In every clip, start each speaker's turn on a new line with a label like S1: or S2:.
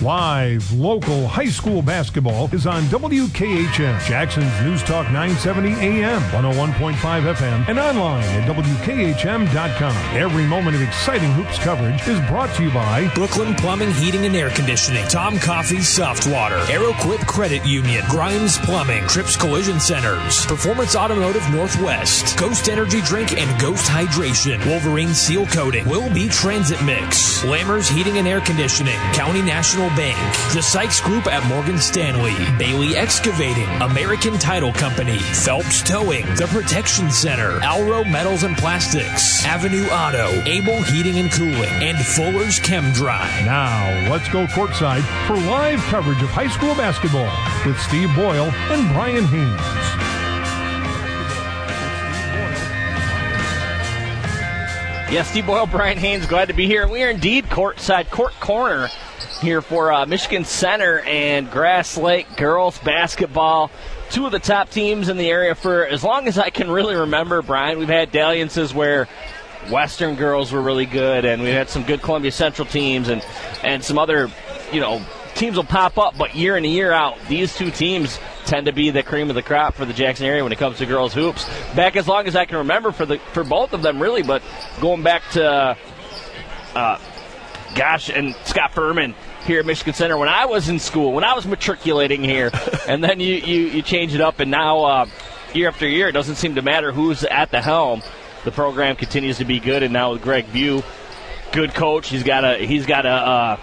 S1: Live, local high school basketball is on WKHM, Jackson's News Talk 970 AM, 101.5 FM, and online at WKHM.com. Every moment of exciting hoops coverage is brought to you by
S2: Brooklyn Plumbing, Heating, and Air Conditioning, Tom Coffey's Soft Water, AeroQuip Credit Union, Grimes Plumbing, Trips Collision Centers, Performance Automotive Northwest, Ghost Energy Drink and Ghost Hydration, Wolverine Seal Coating, Will Be Transit Mix, Lammers Heating and Air Conditioning, County National Bank, the Sykes Group at Morgan Stanley, Bailey Excavating, American Title Company, Phelps Towing, The Protection Center, Alro Metals and Plastics, Avenue Auto, Able Heating and Cooling, and Fuller's Chem Dry.
S1: Now, let's go courtside for live coverage of high school basketball with Steve Boyle and Brian Haynes.
S3: Yes, Steve Boyle, Brian Haynes, glad to be here. We are indeed courtside, court corner here for Michigan Center and Grass Lake girls basketball. Two of the top teams in the area for as long as I can really remember, Brian. We've had dalliances where Western girls were really good, and we've had some good Columbia Central teams and some other, teams will pop up, but year in and year out, these two teams tend to be the cream of the crop for the Jackson area when it comes to girls hoops. Back as long as I can remember for both of them, really, but going back to, and Scott Furman here at Michigan Center when I was in school, when I was matriculating here, and then you change it up, and now year after year, it doesn't seem to matter who's at the helm. The program continues to be good, and now with Greg Bew, good coach. He's got a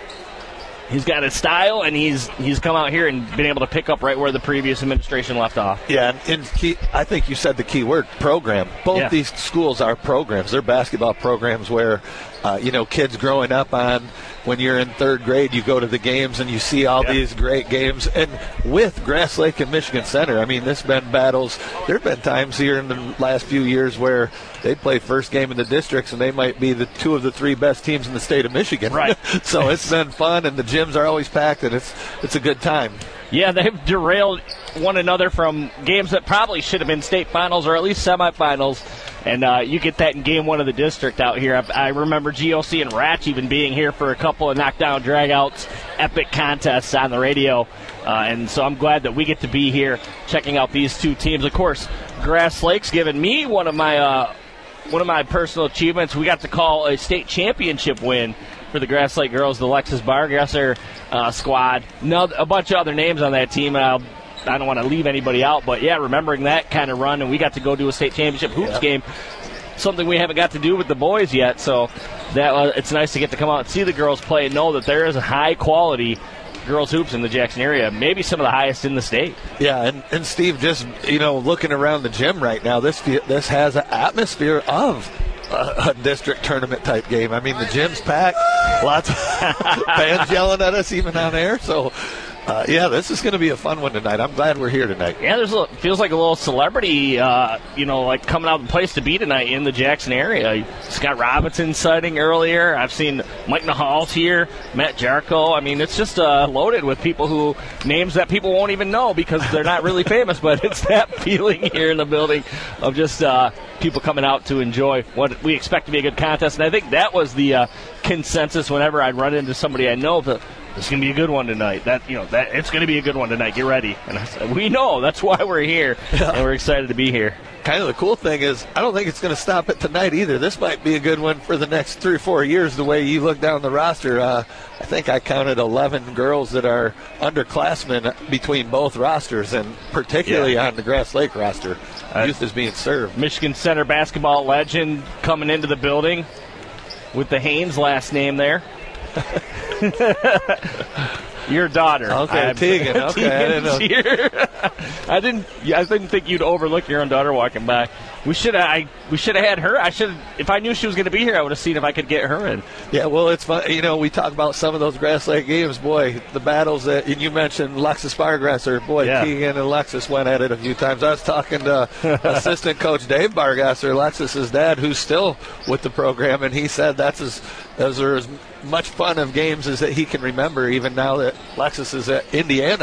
S3: style, and he's come out here and been able to pick up right where the previous administration left off.
S4: Yeah, and I think you said the key word, program. Both these schools are programs. They're basketball programs where, kids growing up on when you're in third grade, you go to the games and you see all these great games. And with Grass Lake and Michigan Center, I mean, there's been battles. There have been times here in the last few years where they play first game in the districts and they might be the two of the three best teams in the state of Michigan.
S3: Right.
S4: So it's been fun, and the gyms are always packed, and it's a good time.
S3: Yeah, they've derailed one another from games that probably should have been state finals or at least semifinals. And you get that in game one of the district out here. I remember GOC and Ratch even being here for a couple of knockdown dragouts, epic contests on the radio. And so I'm glad that we get to be here checking out these two teams. Of course, Grass Lake's given me one of my personal achievements. We got to call a state championship win for the Grass Lake girls, the Lexus Bargasser squad. A bunch of other names on that team. I don't want to leave anybody out, but remembering that kind of run, and we got to go do a state championship hoops game, something we haven't got to do with the boys yet. So it's nice to get to come out and see the girls play and know that there is a high quality girls hoops in the Jackson area, maybe some of the highest in the state. Yeah,
S4: and Steve, just looking around the gym right now, this has an atmosphere of a district tournament type game. I mean, the gym's packed, lots of fans yelling at us even on air. So this is going to be a fun one tonight. I'm glad we're here tonight.
S3: Yeah, feels like a little celebrity, like coming out the place to be tonight in the Jackson area. Scott Robinson sighting earlier. I've seen Mike Nahal's here, Matt Jarko. I mean, it's just loaded with names that people won't even know because they're not really famous, but it's that feeling here in the building of just people coming out to enjoy what we expect to be a good contest. And I think that was the consensus whenever I'd run into somebody I know that it's going to be a good one tonight. That it's going to be a good one tonight. Get ready. And I said, we know. That's why we're here, and we're excited to be here.
S4: Kind of the cool thing is I don't think it's going to stop at tonight either. This might be a good one for the next 3 or 4 years the way you look down the roster. I think I counted 11 girls that are underclassmen between both rosters, and particularly on the Grass Lake roster. Youth is being served.
S3: Michigan Center basketball legend coming into the building with the Haynes last name there. Your daughter.
S4: Okay, Tegan. Okay,
S3: I didn't think you'd overlook your own daughter walking by. We should have had her. If I knew she was going to be here, I would have seen if I could get her in.
S4: Yeah, well, it's fun. We talk about some of those Grass Lake games. Boy, the battles that, and you mentioned Lexus Bargasser. Boy, Tegan and Lexus went at it a few times. I was talking to assistant coach Dave Bargasser, Lexus's dad, who's still with the program, and he said those are as much fun of games as that he can remember, even now that Lexus is at Indiana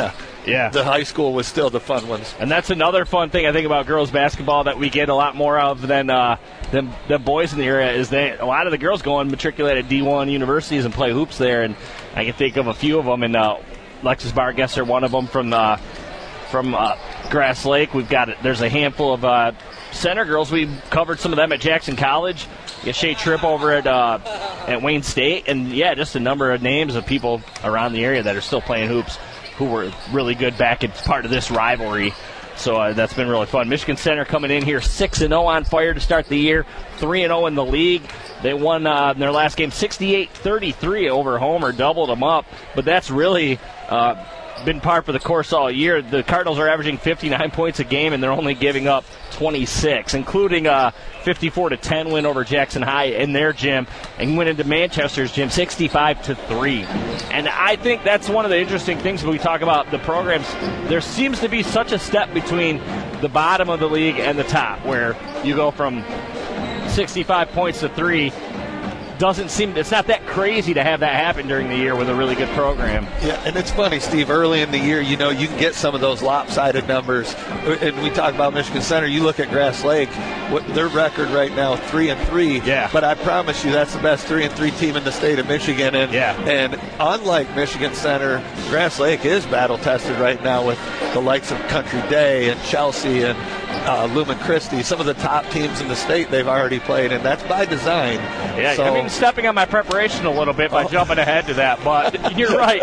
S4: the high school was still the fun ones.
S3: And that's another fun thing I think about girls basketball that we get a lot more of than boys in the area is a lot of the girls go and matriculate at D1 universities and play hoops there, and I can think of a few of them, and Alexis Bargesser, one of them from Grass Lake. There's a handful of center girls. We covered some of them at Jackson College. You got Shea Tripp over at Wayne State, and just a number of names of people around the area that are still playing hoops who were really good back as part of this rivalry. So that's been really fun. Michigan Center coming in here 6-0 on fire to start the year, 3-0 in the league. They won in their last game 68-33 over Homer, doubled them up. But that's really been par for the course all year. The Cardinals are averaging 59 points a game, and they're only giving up 26, including a 54-10 win over Jackson High in their gym, and went into Manchester's gym 65-3. And I think that's one of the interesting things when we talk about the programs. There seems to be such a step between the bottom of the league and the top, where you go from 65 points to 3. It's not that crazy to have that happen during the year with a really good program.
S4: Yeah, and it's funny, Steve, early in the year, you can get some of those lopsided numbers. And we talk about Michigan Center, you look at Grass Lake, their record right now, 3-3.
S3: Yeah.
S4: But I promise you that's the best 3-3 team in the state of Michigan. And unlike Michigan Center, Grass Lake is battle-tested right now with the likes of Country Day and Chelsea and Lumen Christi, some of the top teams in the state they've already played, and that's by design.
S3: Yeah, so, stepping on my preparation a little bit by jumping ahead to that, but you're right.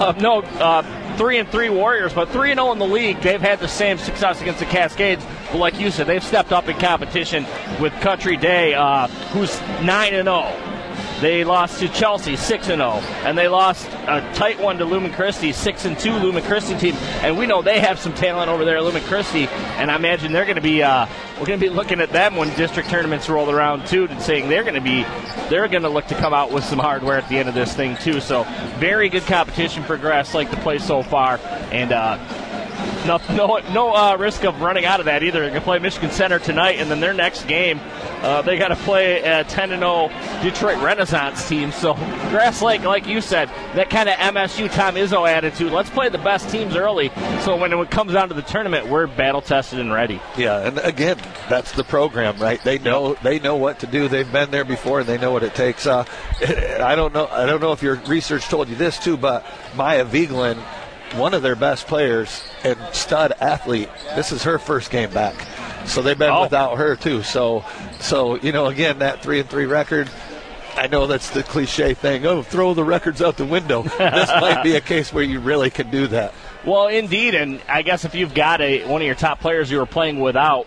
S3: 3-3 Warriors, but 3-0 in the league. They've had the same success against the Cascades, but like you said, they've stepped up in competition with Country Day, who's 9-0. They lost to Chelsea, 6-0, and they lost a tight one to Lumen Christi, 6-2 Lumen Christi team. And we know they have some talent over there at Lumen Christi, and I imagine they're going to be we're going to be looking at them when district tournaments roll around too, and saying they're going to look to come out with some hardware at the end of this thing too. So very good competition for Grass Lake to play so far, and no risk of running out of that either. They're going to play Michigan Center tonight, and then their next game, they got to play a 10-0 Detroit Renaissance team. So Grass Lake, like you said, that kind of MSU Tom Izzo attitude. Let's play the best teams early, so when it comes down to the tournament, we're battle-tested and ready.
S4: Yeah, and again, that's the program, right? They know what to do. They've been there before, and they know what it takes. I don't know if your research told you this too, but Maya Vigeland, one of their best players and stud athlete, this is her first game back. So they've been without her too. So again, that 3-3 record, I know that's the cliche thing, throw the records out the window. This might be a case where you really can do that.
S3: Well, indeed, and I guess if you've got one of your top players you were playing without,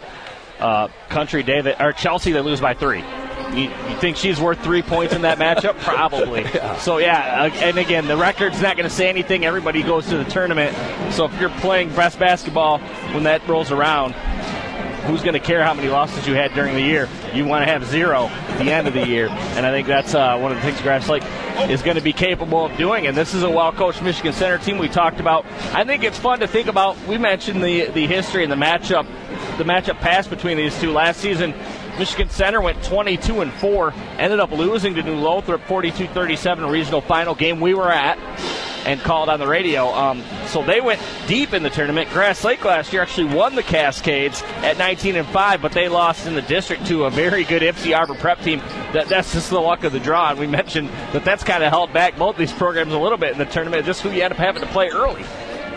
S3: Country Day or Chelsea, they lose by 3. You think she's worth 3 points in that matchup? Probably.
S4: Yeah.
S3: So, and again, the record's not going to say anything. Everybody goes to the tournament. So if you're playing best basketball when that rolls around, who's going to care how many losses you had during the year? You want to have 0 at the end of the year. And I think that's one of the things Grass Lake is going to be capable of doing. And this is a well-coached Michigan Center team we talked about. I think it's fun to think about. We mentioned the history and the matchup past between these two. Last season, Michigan Center went 22-4, ended up losing to New Lothrop 42-37 regional final game we were at and called on the radio. So they went deep in the tournament. Grass Lake last year actually won the Cascades at 19-5, but they lost in the district to a very good Ypsi Arbor Prep team. That's just the luck of the draw, and we mentioned that's kind of held back both these programs a little bit in the tournament, just who you end up having to play early.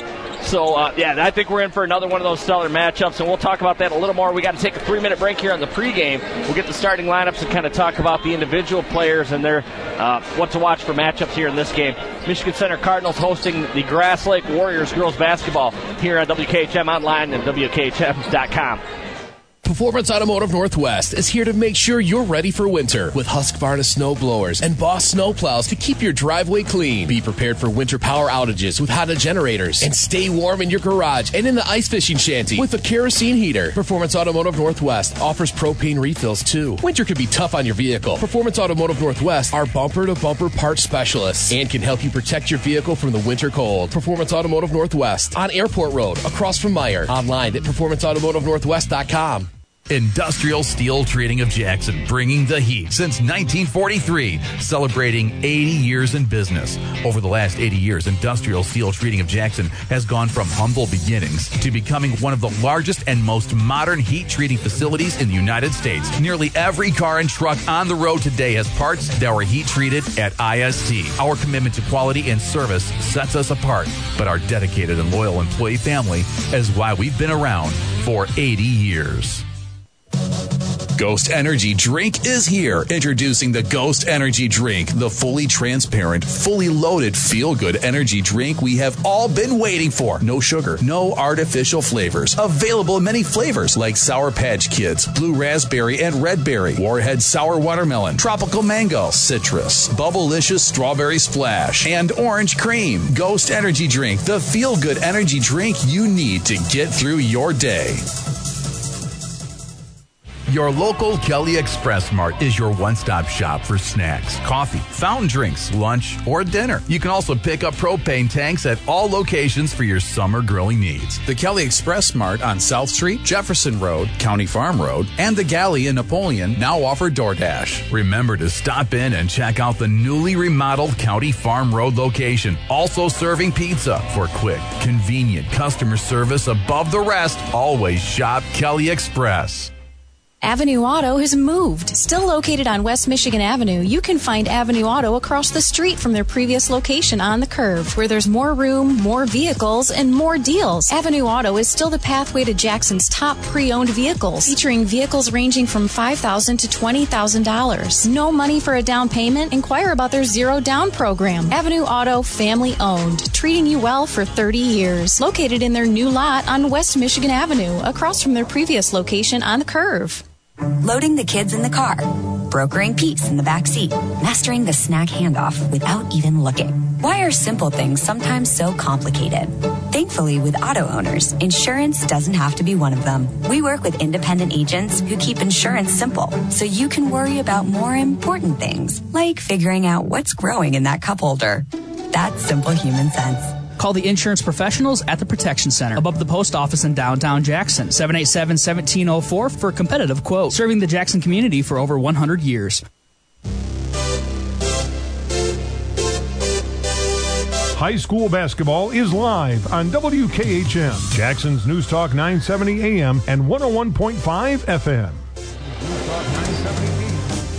S3: So, I think we're in for another one of those stellar matchups, and we'll talk about that a little more. We got to take a 3-minute break here on the pregame. We'll get the starting lineups and kind of talk about the individual players and their what to watch for matchups here in this game. Michigan Center Cardinals hosting the Grass Lake Warriors girls basketball here on WKHM online and WKHM.com.
S5: Performance Automotive Northwest is here to make sure you're ready for winter with Husqvarna snow blowers and Boss snow plows to keep your driveway clean. Be prepared for winter power outages with Honda generators and stay warm in your garage and in the ice fishing shanty with a kerosene heater. Performance Automotive Northwest offers propane refills too. Winter can be tough on your vehicle. Performance Automotive Northwest are bumper-to-bumper parts specialists and can help you protect your vehicle from the winter cold. Performance Automotive Northwest on Airport Road across from Meyer. Online at performanceautomotivenorthwest.com.
S6: Industrial Steel Treating of Jackson, bringing the heat since 1943, celebrating 80 years in business. Over the last 80 years, Industrial Steel Treating of Jackson has gone from humble beginnings to becoming one of the largest and most modern heat treating facilities in the United States. Nearly every car and truck on the road today has parts that were heat treated at IST. Our commitment to quality and service sets us apart, but our dedicated and loyal employee family is why we've been around for 80 years.
S5: Ghost Energy Drink is here. Introducing the Ghost Energy Drink, the fully transparent, fully loaded, feel-good energy drink we have all been waiting for. No sugar, no artificial flavors. Available in many flavors like Sour Patch Kids, Blue Raspberry and Red Berry, Warhead Sour Watermelon, Tropical Mango, Citrus, Bubblicious Strawberry Splash, and Orange Cream. Ghost Energy Drink, the feel-good energy drink you need to get through your day.
S6: Your local Kelly Express Mart is your one-stop shop for snacks, coffee, fountain drinks, lunch, or dinner. You can also pick up propane tanks at all locations for your summer grilling needs.
S7: The Kelly Express Mart on South Street, Jefferson Road, County Farm Road, and the Galley in Napoleon now offer DoorDash.
S6: Remember to stop in and check out the newly remodeled County Farm Road location. Also serving pizza. For quick, convenient customer service above the rest, always shop Kelly Express.
S8: Avenue Auto has moved. Still located on West Michigan Avenue, you can find Avenue Auto across the street from their previous location on the curve, where there's more room, more vehicles, and more deals. Avenue Auto is still the pathway to Jackson's top pre-owned vehicles, featuring vehicles ranging from $5,000 to $20,000. No money for a down payment? Inquire about their zero down program. Avenue Auto, family owned, treating you well for 30 years. Located in their new lot on West Michigan Avenue, across from their previous location on the curve.
S9: Loading the kids in the car, brokering peace in the back seat, mastering the snack handoff without even looking. Why are simple things sometimes so complicated? Thankfully, with auto owners, insurance doesn't have to be one of them. We work with independent agents who keep insurance simple, so you can worry about more important things, like figuring out what's growing in that cup holder. That's simple human sense.
S10: Call the insurance professionals at the Protection Center above the post office in downtown Jackson. 787-1704 for a competitive quote. Serving the Jackson community for over 100 years.
S1: High school basketball is live on WKHM, Jackson's News Talk 970 AM and 101.5 FM. News Talk 970 AM.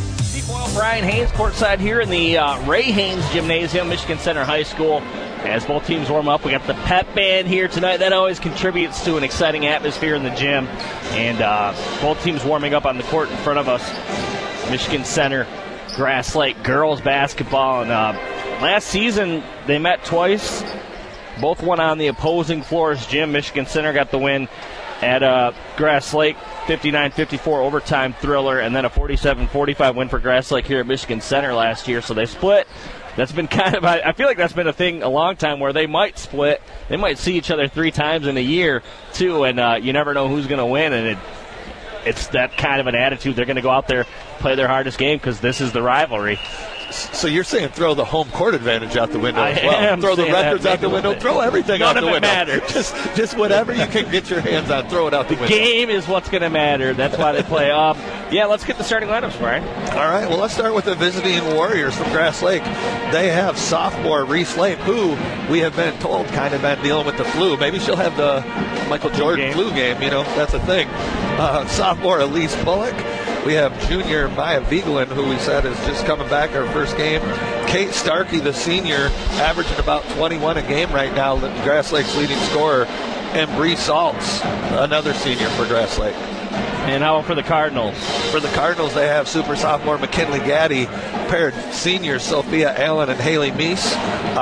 S3: Brian Haynes courtside here in the Ray Haynes Gymnasium, Michigan Center High School. As both teams warm up, we got the pep band here tonight. That always contributes to an exciting atmosphere in the gym. And both teams warming up on the court in front of us. Michigan Center, Grass Lake girls basketball. And last season, they met twice. Both won on the opposing floor's gym. Michigan Center got the win at Grass Lake, 59-54 overtime thriller, and then a 47-45 win for Grass Lake here at Michigan Center last year. So they split. That's been kind of, I feel like that's been a thing a long time where they might split. They might see each other 3 times in a year, too, and you never know who's going to win. And it's that kind of an attitude. They're going to go out there, play their hardest game because this is the rivalry.
S4: So you're saying throw the home court advantage out the window as well. Throw the records out the window. Throw everything out the window. None of it matters. Just whatever you can get your hands on, throw it out the window.
S3: The game is what's going to matter. That's why they play. Yeah, let's get the starting lineups, Brian.
S4: All right, well, let's start with the visiting Warriors from Grass Lake. They have sophomore Reese Lane, who we have been told kind of been dealing with the flu. Maybe she'll have the Michael Jordan flu game. You know, that's a thing. Sophomore Elise Bullock. We have junior Maya Vigelin, who we said is just coming back her first game. Kate Starkey, the senior, averaging about 21 a game right now, Grass Lake's leading scorer. And Bree Saltz, another senior for Grass Lake.
S3: And how about for the Cardinals?
S4: For the Cardinals, they have super sophomore McKinley Gaddy, paired seniors Sophia Allen and Haley Meese.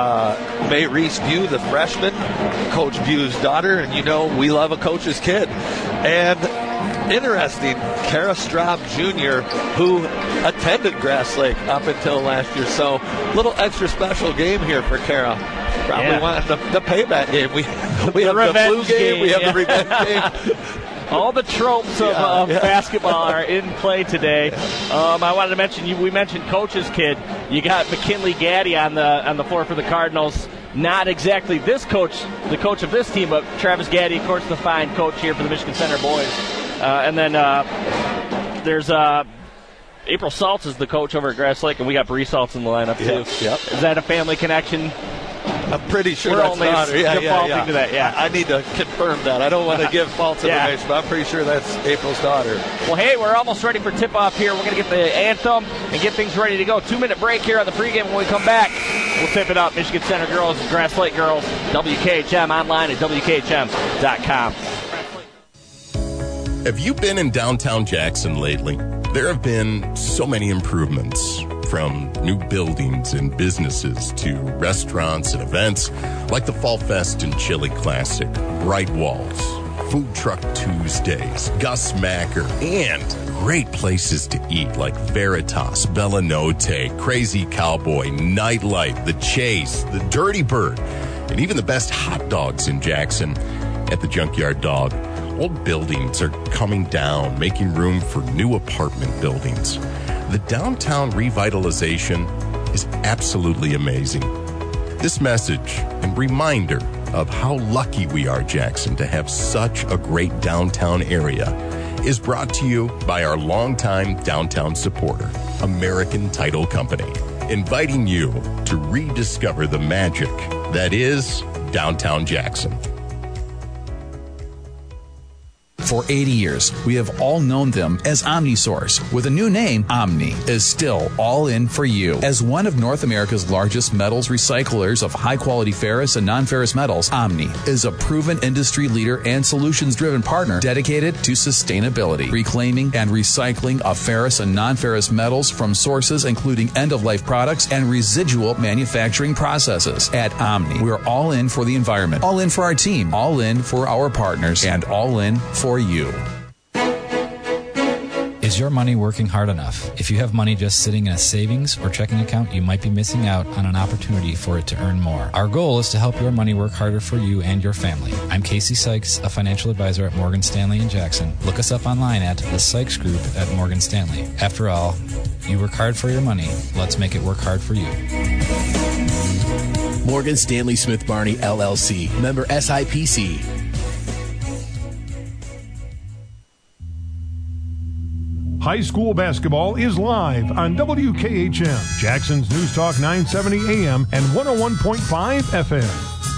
S4: May Reese View, the freshman, Coach View's daughter, and you know we love a coach's kid. And interesting, Kara Straub Jr., who attended Grass Lake up until last year. So a little extra special game here for Kara. Probably wanted the payback game. We have the flu game. We have the revenge game.
S3: All the tropes of basketball are in play today. I wanted to mention, we mentioned coach's kid. You got McKinley Gaddy on the floor for the Cardinals. Not exactly this coach, the coach of this team, but Travis Gaddy, of course, the fine coach here for the Michigan Center boys. And then there's April Saltz is the coach over at Grass Lake, and we got Bree Saltz in the lineup, too.
S4: Yep.
S3: Is that a family connection?
S4: I'm pretty sure
S3: We're
S4: that's
S3: only
S4: daughter.
S3: defaulting to that, yeah.
S4: I need to confirm that. I don't want to give false information, but I'm pretty sure that's April's daughter.
S3: Well, hey, we're almost ready for tip-off here. We're going to get the anthem and get things ready to go. 2-minute break here on the pregame. When we come back, we'll tip it up. Michigan Center girls, Grass Lake girls, WKHM, online at WKHM.com.
S11: Have you been in downtown Jackson lately? There have been so many improvements, from new buildings and businesses to restaurants and events like the Fall Fest and Chili Classic, Bright Walls, Food Truck Tuesdays, Gus Macker, and great places to eat like Veritas, Bella Notte, Crazy Cowboy, Nightlight, The Chase, The Dirty Bird, and even the best hot dogs in Jackson at the Junkyard Dog. Old buildings are coming down, making room for new apartment buildings. The downtown revitalization is absolutely amazing. This message and reminder of how lucky we are, Jackson, to have such a great downtown area is brought to you by our longtime downtown supporter, American Title Company, inviting you to rediscover the magic that is downtown Jackson.
S7: For 80 years, we have all known them as OmniSource. With a new name, Omni is still all in for you. As one of North America's largest metals recyclers of high-quality ferrous and non-ferrous metals, Omni is a proven industry leader and solutions-driven partner dedicated to sustainability, reclaiming and recycling of ferrous and non-ferrous metals from sources including end-of-life products and residual manufacturing processes. At Omni, we're all in for the environment, all in for our team, all in for our partners, and all in for you.
S12: Is your money working hard enough? If you have money just sitting in a savings or checking account, you might be missing out on an opportunity for it to earn more. Our goal is to help your money work harder for you and your family. I'm Casey Sykes, a financial advisor at Morgan Stanley in Jackson. Look us up online at the Sykes Group at Morgan Stanley. After all, you work hard for your money. Let's make it work hard for you.
S5: Morgan Stanley Smith Barney, LLC. Member SIPC.
S1: High school basketball is live on WKHM, Jackson's News Talk 970 AM and 101.5 FM.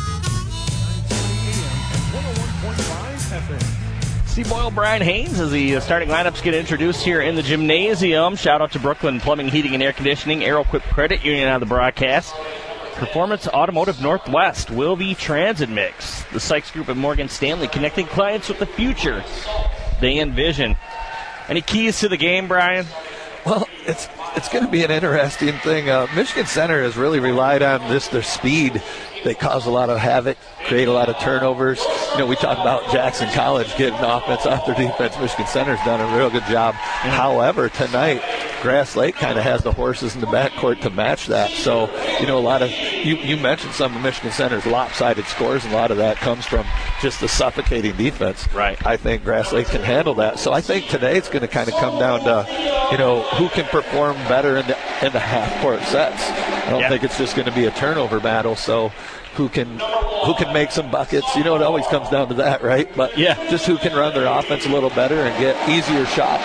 S3: Steve Boyle, Brian Haynes, as the starting lineups get introduced here in the gymnasium. Shout out to Brooklyn Plumbing, Heating, and Air Conditioning, AeroQuip Credit Union on the broadcast. Performance Automotive Northwest, Wilby Transit Mix. The Sykes Group at Morgan Stanley, connecting clients with the future they envision. Any keys to the game, Brian?
S4: Well, it's going to be an interesting thing. Michigan Center has really relied on their speed. They cause a lot of havoc, create a lot of turnovers. You know, we talk about Jackson College getting offense off their defense. Michigan Center's done a real good job. Mm-hmm. However, tonight, Grass Lake kind of has the horses in the backcourt to match that. So, you know, a lot of you mentioned some of Michigan Center's lopsided scores, and a lot of that comes from just the suffocating defense.
S3: Right.
S4: I think Grass Lake can handle that. So I think today it's going to kind of come down to, you know, who can perform better in the half-court sets. I don't think it's just going to be a turnover battle. So who can make some buckets? You know, it always comes down to that, right? But just who can run their offense a little better and get easier shots.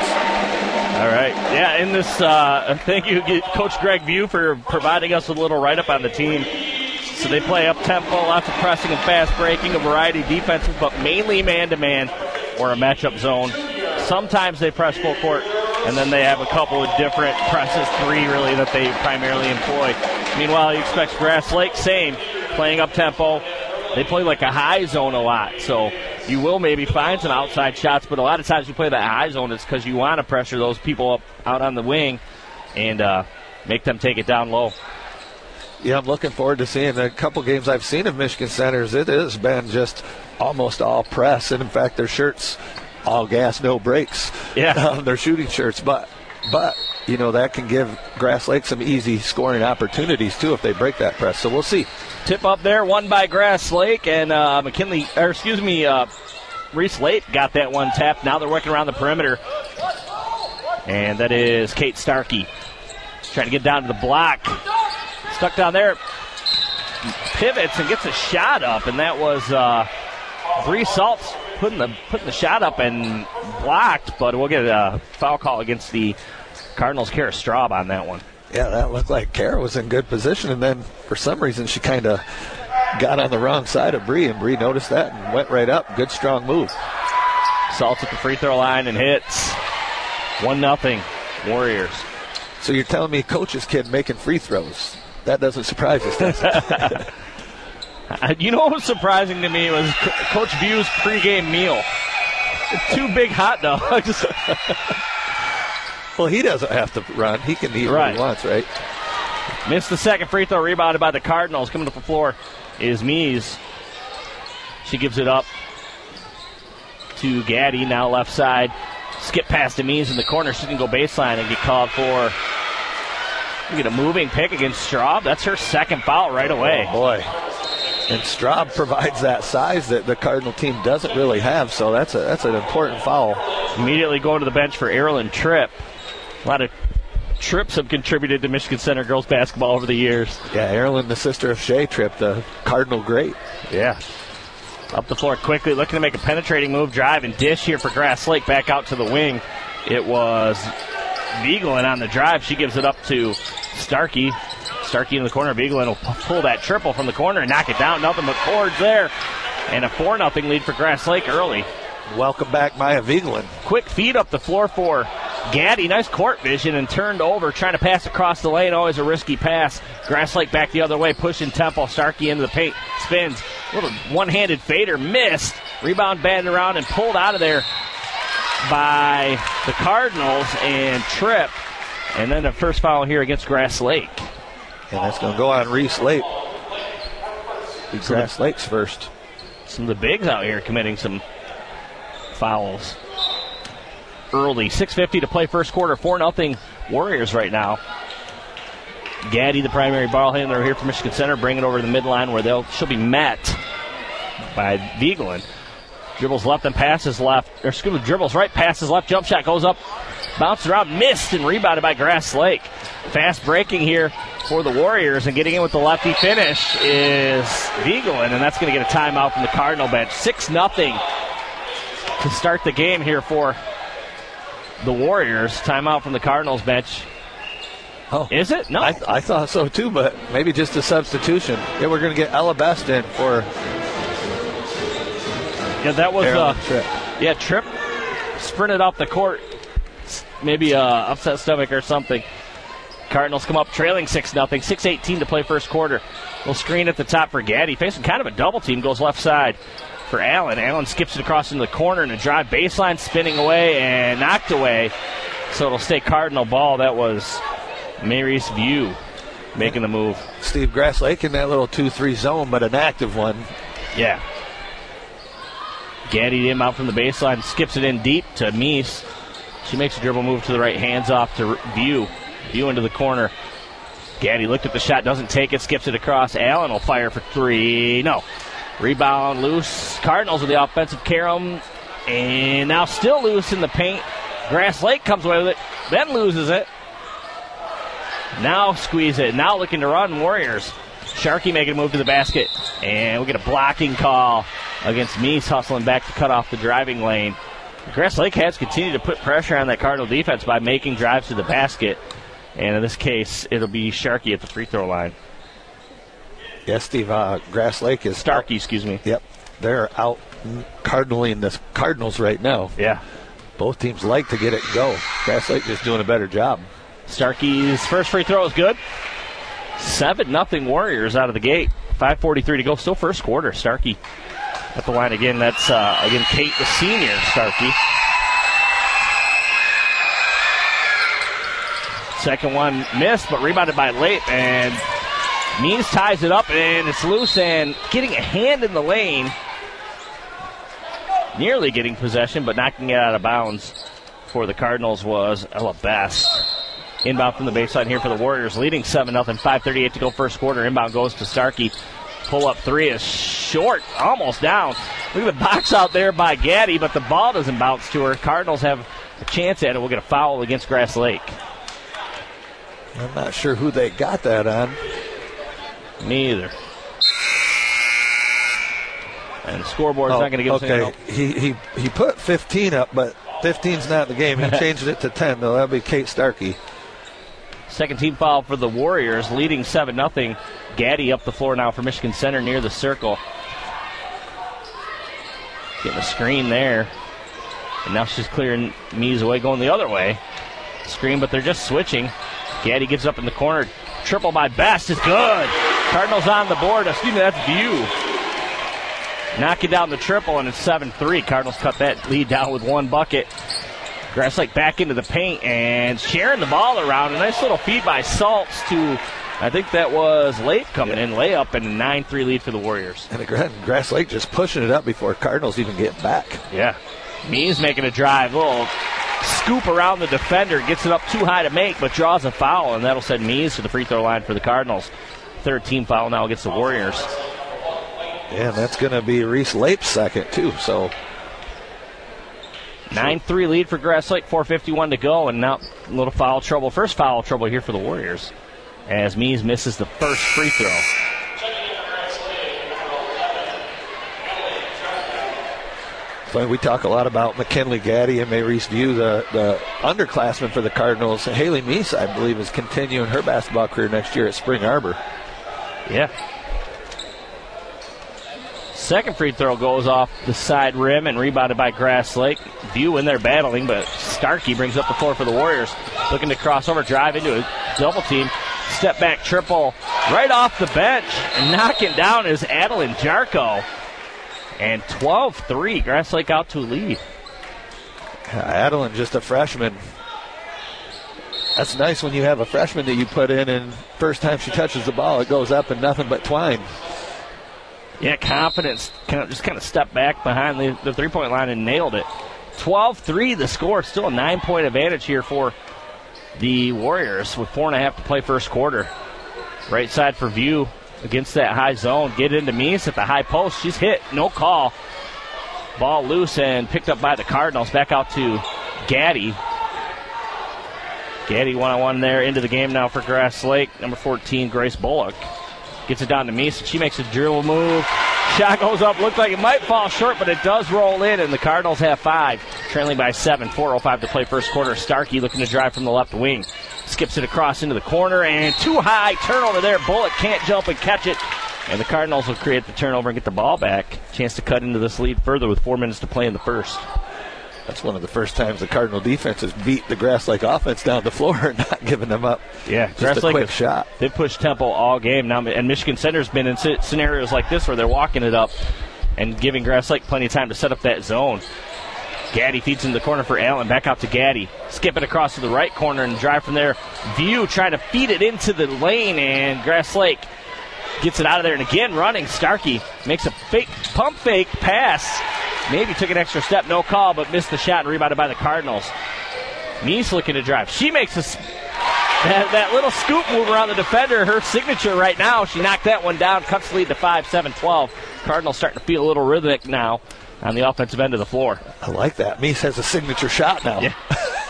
S3: All right. Yeah, in this, thank you, Coach Greg View, for providing us with a little write-up on the team. So they play up-tempo, lots of pressing and fast breaking, a variety of defenses, but mainly man-to-man or a matchup zone. Sometimes they press full court, and then they have a couple of different presses, three really, that they primarily employ. Meanwhile, you expect Grass Lake, same, playing up-tempo. They play like a high zone a lot, so you will maybe find some outside shots, but a lot of times you play that high zone, it's because you want to pressure those people up out on the wing and make them take it down low.
S4: Yeah, I'm looking forward to seeing a couple games I've seen of Michigan Center's. It has been just almost all press, and in fact, their shirts all gas, no breaks.
S3: Yeah,
S4: their shooting shirts, but you know that can give Grass Lake some easy scoring opportunities too if they break that press. So we'll see.
S3: Tip up there, won by Grass Lake, and Reese Late got that one tapped. Now they're working around the perimeter, and that is Kate Starkey trying to get down to the block. Stuck down there, pivots and gets a shot up, and that was Bree Saltz putting the shot up and blocked, but we'll get a foul call against the Cardinals. Kara Straub on that one.
S4: Yeah, that looked like Kara was in good position, and then for some reason she kind of got on the wrong side of Bree, and Bree noticed that and went right up. Good, strong move.
S3: Salts at the free throw line and hits. 1-0 Warriors.
S4: So you're telling me coach's kid making free throws. That doesn't surprise us, does it?
S3: You know what was surprising to me was Coach Bue's pregame meal. 2 big hot dogs.
S4: Well, he doesn't have to run. He can eat what he wants, right?
S3: Missed the second free throw, rebounded by the Cardinals. Coming up the floor is Mies. She gives it up to Gaddy, now left side. Skip past to Mies in the corner. She can go baseline and get called for. We get a moving pick against Straub. That's her second foul right away.
S4: Oh, boy. And Straub provides that size that the Cardinal team doesn't really have, so that's an important foul.
S3: Immediately going to the bench for Erilyn Tripp. A lot of Tripps have contributed to Michigan Center girls basketball over the years.
S4: Yeah, Erilyn, the sister of Shea Tripp, the Cardinal great.
S3: Yeah. Up the floor quickly, looking to make a penetrating move, drive, and dish here for Grass Lake. Back out to the wing. It was Vigeland on the drive. She gives it up to Starkey. Starkey in the corner. Vigeland will pull that triple from the corner and knock it down. Nothing but cords there. And a 4-0 lead for Grass Lake early.
S4: Welcome back, Maya Vigeland.
S3: Quick feed up the floor for Gaddy. Nice court vision and turned over, trying to pass across the lane. Always a risky pass. Grass Lake back the other way, pushing tempo. Starkey into the paint. Spins. Little one-handed fader. Missed. Rebound batted around and pulled out of there by the Cardinals and Tripp. And then the first foul here against Grass Lake.
S4: And that's going to go on Reese Lake. Grass Lake's first.
S3: Some of the bigs out here committing some fouls early. 6:50 to play first quarter. 4-0 Warriors right now. Gaddy, the primary ball handler here for Michigan Center, bring it over to the midline where she'll be met by Vigeland. Dribbles left and passes left. Dribbles right, passes left. Jump shot goes up, bounces around, missed, and rebounded by Grass Lake. Fast breaking here for the Warriors, and getting in with the lefty finish is Vigeland, and that's going to get a timeout from the Cardinal bench. 6-0 to start the game here for the Warriors. Timeout from the Cardinals bench.
S4: Oh,
S3: is it? No.
S4: I thought so too, but maybe just a substitution. Yeah, we're going to get Ella Best in for.
S3: Yeah, that was
S4: Tripp.
S3: Yeah, Tripp sprinted off the court. Maybe upset stomach or something. Cardinals come up trailing 6-0. 6:18 to play first quarter. Little screen at the top for Gaddy. Facing kind of a double team. Goes left side for Allen. Allen skips it across into the corner and a drive baseline, spinning away and knocked away. So it'll stay Cardinal ball. That was Mary's View making the move.
S4: Steve, Grass Lake in that little 2-3 zone, but an active one.
S3: Yeah. Gaddy inbound from the baseline, skips it in deep to Mies. She makes a dribble move to the right, hands off to View. View into the corner. Gaddy looked at the shot, doesn't take it, skips it across. Allen will fire for 3. No. Rebound loose. Cardinals with the offensive carom. And now still loose in the paint. Grass Lake comes away with it, then loses it. Now squeeze it. Now looking to run Warriors. Sharkey making a move to the basket. And we'll get a blocking call against Mies, hustling back to cut off the driving lane. Grass Lake has continued to put pressure on that Cardinal defense by making drives to the basket. And in this case, it'll be Sharkey at the free throw line.
S4: Yes, Steve, Grass Lake is...
S3: Starkey, excuse me.
S4: Yep. They're out Cardinaling the Cardinals right now.
S3: Yeah.
S4: Both teams like to get it and go. Grass Lake just doing a better job.
S3: Starkey's first free throw is good. 7-0 Warriors out of the gate. 5:43 to go. Still first quarter. Starkey at the line again. That's, again, Kate, the senior, Starkey. Second one missed, but rebounded by Late. And Mies ties it up, and it's loose, and getting a hand in the lane. Nearly getting possession, but knocking it out of bounds for the Cardinals was Ella Best. Inbound from the baseline here for the Warriors, leading 7-0, 5:38 to go first quarter. Inbound goes to Starkey. Pull-up 3 is short, almost down. Look at the box out there by Gaddy, but the ball doesn't bounce to her. Cardinals have a chance at it. We'll get a foul against Grass Lake.
S4: I'm not sure who they got that on.
S3: Me either. And the scoreboard's not going to give us any help.
S4: He put 15 up, but 15's not the game. He changed it to 10, though. That'll be Kate Starkey.
S3: Second team foul for the Warriors, leading 7-0. Gaddy up the floor now for Michigan Center near the circle. Getting a screen there. And now she's clearing Mies away, going the other way. Screen, but they're just switching. Gaddy gets up in the corner. Triple by Best is good. Cardinals on the board. Excuse me, that's View. Knocking down the triple, and it's 7-3. Cardinals cut that lead down with one bucket. Grass Lake back into the paint and sharing the ball around. A nice little feed by Saltz to, I think that was Leif coming in. Layup and a 9-3 lead for the Warriors.
S4: And Grass Lake just pushing it up before Cardinals even get back.
S3: Yeah. Means making a drive. Little scoop around the defender. Gets it up too high to make, but draws a foul, and that'll send Means to the free throw line for the Cardinals. Third team foul now against the Warriors.
S4: Yeah, and that's going to be Reese Leip's second, too. So
S3: 9-3 lead for Grass Lake, 4:51 to go, and now a little foul trouble. First foul trouble here for the Warriors as Mees misses the first free throw.
S4: So we talk a lot about McKinley Gaddy and Maurice View, the underclassmen for the Cardinals. Haley Meese, I believe, is continuing her basketball career next year at Spring Arbor.
S3: Yeah. Second free throw goes off the side rim and rebounded by Grass Lake. View in there battling, but Starkey brings up the floor for the Warriors. Looking to cross over, drive into a double team. Step back triple right off the bench. And knocking down is Adeline Jarko. And 12-3, Grass Lake out to a lead.
S4: Adeline, just a freshman. That's nice when you have a freshman that you put in, and first time she touches the ball, it goes up and nothing but twine.
S3: Yeah, confidence. Just kind of stepped back behind the three-point line and nailed it. 12-3 the score. Still a 9-point advantage here for the Warriors with 4.5 to play first quarter. Right side for View against that high zone. Get into Meese at the high post. She's hit. No call. Ball loose and picked up by the Cardinals. Back out to Gaddy. Gaddy one-on-one there into the game now for Grass Lake. Number 14, Grace Bullock. Gets it down to Meese. She makes a dribble move. Shot goes up. Looked like it might fall short, but it does roll in, and the Cardinals have 5. Trailing by 7. 4:05 to play first quarter. Starkey looking to drive from the left wing. Skips it across into the corner, and too high. Turnover there. Bullock can't jump and catch it. And the Cardinals will create the turnover and get the ball back. Chance to cut into this lead further with 4 minutes to play in the first.
S4: That's one of the first times the Cardinal defense has beat the Grass Lake offense down the floor and not giving them up.
S3: Yeah,
S4: just
S3: Grass
S4: a
S3: Lake
S4: quick shot.
S3: They've pushed tempo all game now, and Michigan Center's been in scenarios like this where they're walking it up and giving Grass Lake plenty of time to set up that zone. Gaddy feeds in the corner for Allen. Back out to Gaddy. Skip it across to the right corner and drive from there. View trying to feed it into the lane, and Grass Lake gets it out of there. And again, running. Starkey makes a pump fake pass. Maybe took an extra step, no call, but missed the shot and rebounded by the Cardinals. Meese looking to drive. She makes that little scoop move around the defender, her signature right now. She knocked that one down, cuts the lead to 5, 7-12. Cardinals starting to feel a little rhythmic now on the offensive end of the floor.
S4: I like that. Meese has a signature shot now.
S3: Yeah.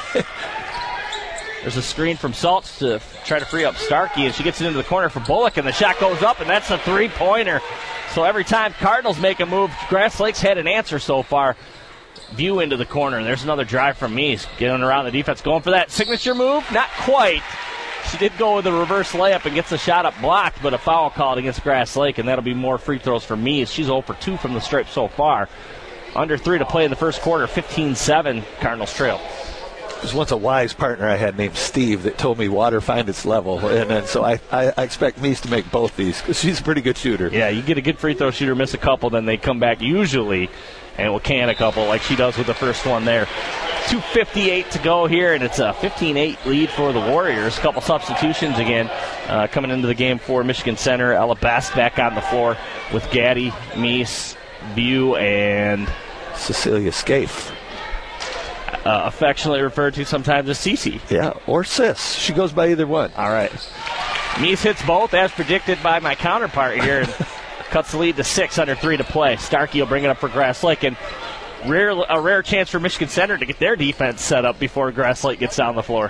S3: There's a screen from Saltz to try to free up Starkey, and she gets it into the corner for Bullock, and the shot goes up, and that's a three-pointer. So every time Cardinals make a move, Grass Lake's had an answer so far. View into the corner, and there's another drive from Meese. Getting around the defense, going for that signature move. Not quite. She did go with a reverse layup and gets the shot up blocked, but a foul called against Grass Lake, and that'll be more free throws for Meese. She's 0 for 2 from the stripe so far. Under 3 to play in the first quarter, 15-7, Cardinals trail.
S4: There's once a wise partner I had named Steve that told me water find its level, and so I expect Meese to make both these because she's a pretty good shooter.
S3: Yeah, you get a good free throw shooter, miss a couple, then they come back usually and will can a couple like she does with the first one there. 2:58 to go here, and it's a 15-8 lead for the Warriors. A couple substitutions again coming into the game for Michigan Center. Ella Best back on the floor with Gaddy, Meese, View, and
S4: Cecilia Scaife.
S3: Affectionately referred to sometimes as Cece.
S4: Yeah, or Sis. She goes by either one.
S3: All right. Meese hits both, as predicted by my counterpart here, and cuts the lead to 6 under 3 to play. Starkey will bring it up for Grass Lake, and a rare chance for Michigan Center to get their defense set up before Grass Lake gets down the floor.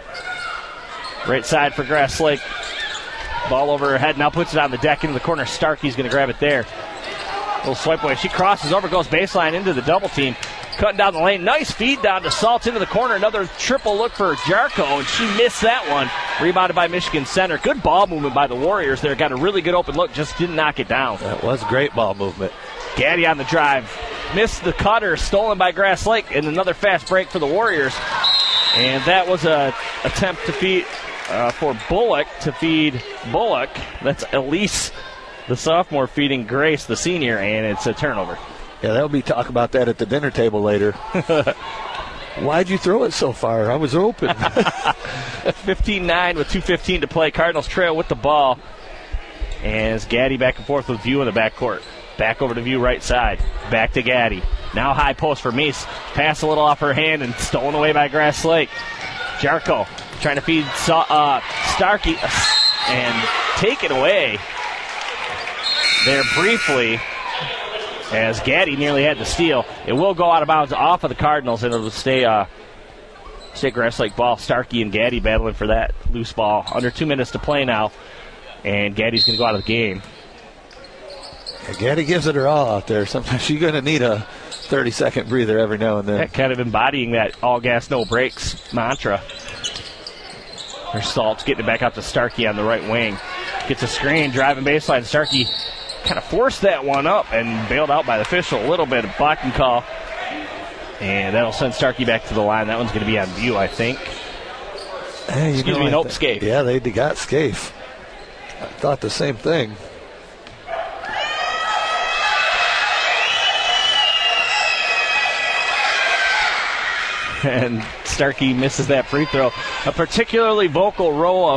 S3: Right side for Grass Lake. Ball over her head, now puts it on the deck into the corner. Starkey's going to grab it there. Little swipe away. She crosses over, goes baseline into the double team. Cutting down the lane. Nice feed down to Saltz into the corner. Another triple look for Jarko, and she missed that one. Rebounded by Michigan Center. Good ball movement by the Warriors there. Got a really good open look. Just didn't knock it down.
S4: That was great ball movement.
S3: Gaddy on the drive. Missed the cutter. Stolen by Grass Lake. And another fast break for the Warriors. And that was a attempt to feed for Bullock to feed Bullock. That's Elise, the sophomore, feeding Grace, the senior, and it's a turnover.
S4: Yeah, they'll be talking about that at the dinner table later. Why'd you throw it so far? I was open.
S3: 15-9 with 2:15 to play. Cardinals trail with the ball. And it's Gaddy back and forth with View in the backcourt. Back over to View right side. Back to Gaddy. Now high post for Meese. Pass a little off her hand and stolen away by Grass Lake. Jarko trying to feed Starkey and taken away there briefly as Gaddy nearly had the steal. It will go out of bounds off of the Cardinals, and it'll stay Grass Lake ball. Starkey and Gaddy battling for that loose ball. Under 2 minutes to play now, and Gaddy's going to go out of the game.
S4: Yeah, Gaddy gives it her all out there. Sometimes she's going to need a 30-second breather every now and then.
S3: That kind of embodying that all gas, no brakes mantra. There's Saltz getting it back out to Starkey on the right wing. Gets a screen, driving baseline. Starkey kind of forced that one up and bailed out by the official. A little bit of blocking call. And that'll send Starkey back to the line. That one's going to be on View, I think.
S4: Hey,
S3: Excuse me, nope, Scaife.
S4: Yeah, they got Scaife. I thought the same thing.
S3: And Starkey misses that free throw. A particularly vocal row of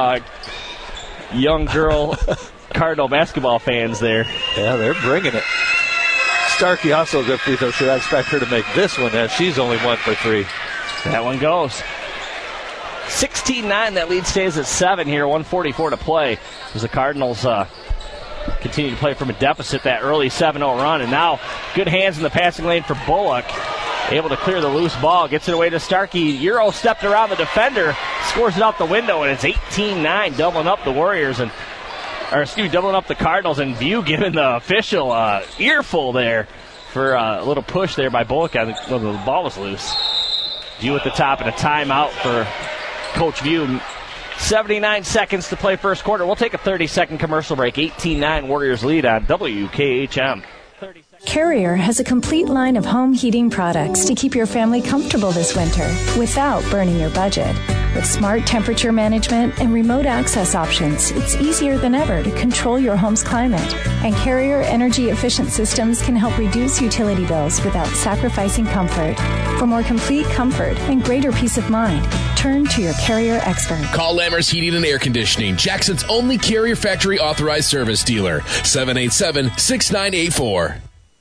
S3: young girl Cardinal basketball fans there.
S4: Yeah, they're bringing it. Starkey also a good free throw. Should I expect her to make this one as she's only 1 for 3?
S3: That one goes. 16-9, that lead stays at 7 here, 1:44 to play. As the Cardinals continue to play from a deficit, that early 7-0 run. And now good hands in the passing lane for Bullock. Able to clear the loose ball, gets it away to Starkey. Euro stepped around the defender, scores it out the window, and it's 18-9, doubling up the Warriors, doubling up the Cardinals, and View giving the official earful there for a little push there by Bullock when the ball was loose. View at the top and a timeout for Coach View. 79 seconds to play first quarter. We'll take a 30-second commercial break. 18-9 Warriors lead on WKHM.
S13: Carrier has a complete line of home heating products to keep your family comfortable this winter without burning your budget. With smart temperature management and remote access options, it's easier than ever to control your home's climate. And Carrier energy-efficient systems can help reduce utility bills without sacrificing comfort. For more complete comfort and greater peace of mind, turn to your Carrier expert.
S5: Call Lammers Heating and Air Conditioning, Jackson's only Carrier factory authorized service dealer. 787-6984.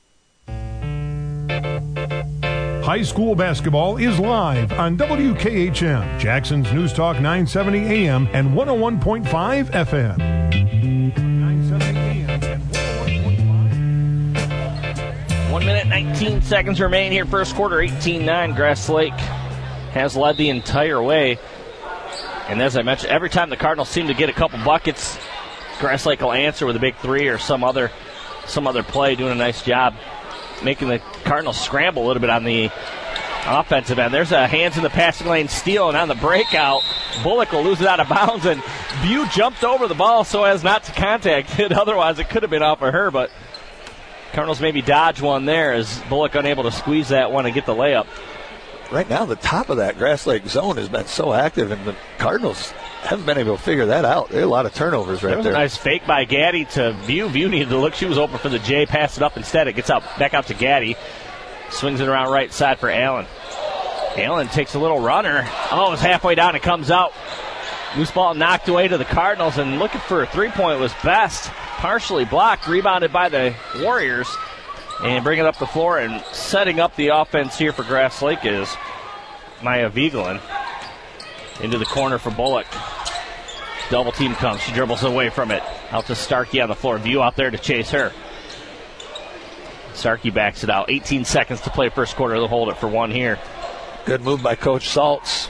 S1: High school basketball is live on WKHM, Jackson's News Talk 970 AM and 101.5 FM. 970 AM and 101.5.
S3: 1 minute, 19 seconds remain here. First quarter, 18-9. Grass Lake has led the entire way. And as I mentioned, every time the Cardinals seem to get a couple buckets, Grass Lake will answer with a big three or some other play, doing a nice job making the Cardinals scramble a little bit on the offensive end. There's a hands in the passing lane steal, and on the breakout, Bullock will lose it out of bounds, and View jumped over the ball so as not to contact it. Otherwise, it could have been off of her, but Cardinals maybe dodge one there as Bullock unable to squeeze that one and get the layup.
S4: Right now, the top of that Grass Lake zone has been so active, and the Cardinals haven't been able to figure that out. There are a lot of turnovers right there.
S3: There was a nice fake by Gaddy to View. View needed to look. She was open for the J. Passed it up instead. It gets back out to Gaddy. Swings it around right side for Allen. Allen takes a little runner. Oh, it's halfway down. It comes out. Loose ball knocked away to the Cardinals, and looking for a three-point was Best. Partially blocked, rebounded by the Warriors. And bringing it up the floor and setting up the offense here for Grass Lake is Maya Vigeland. Into the corner for Bullock. Double team comes. She dribbles away from it. Out to Starkey on the floor. View out there to chase her. Starkey backs it out. 18 seconds to play first quarter. They'll hold it for one here.
S4: Good move by Coach Saltz.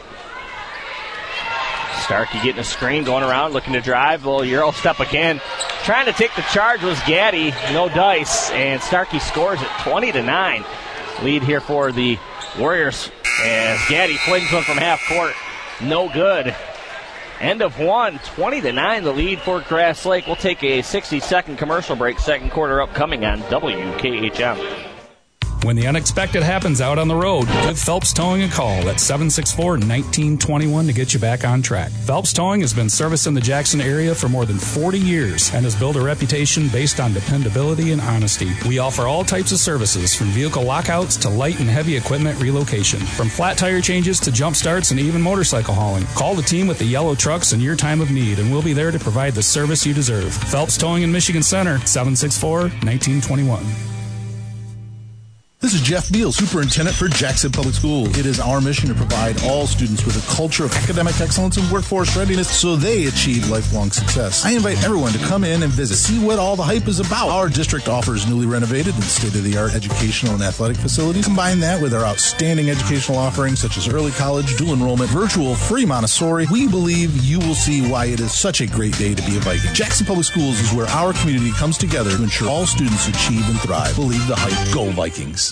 S3: Starkey getting a screen, going around, looking to drive. A little Euro step again. Trying to take the charge was Gaddy. No dice. And Starkey scores it 20-9. Lead here for the Warriors as Gaddy flings one from half court. No good. End of one. 20-9 the lead for Grass Lake. We'll take a 60-second commercial break. Second quarter upcoming on WKHM.
S14: When the unexpected happens out on the road, give Phelps Towing a call at 764-1921 to get you back on track. Phelps Towing has been servicing the Jackson area for more than 40 years and has built a reputation based on dependability and honesty. We offer all types of services, from vehicle lockouts to light and heavy equipment relocation, from flat tire changes to jump starts and even motorcycle hauling. Call the team with the yellow trucks in your time of need, and we'll be there to provide the service you deserve. Phelps Towing in Michigan Center, 764-1921.
S15: This is Jeff Beal, Superintendent for Jackson Public School. It is our mission to provide all students with a culture of academic excellence and workforce readiness so they achieve lifelong success. I invite everyone to come in and visit, see what all the hype is about. Our district offers newly renovated and state-of-the-art educational and athletic facilities. Combine that with our outstanding educational offerings such as early college, dual enrollment, virtual, free Montessori. We believe you will see why it is such a great day to be a Viking. Jackson Public Schools is where our community comes together to ensure all students achieve and thrive. Believe the hype. Go Vikings.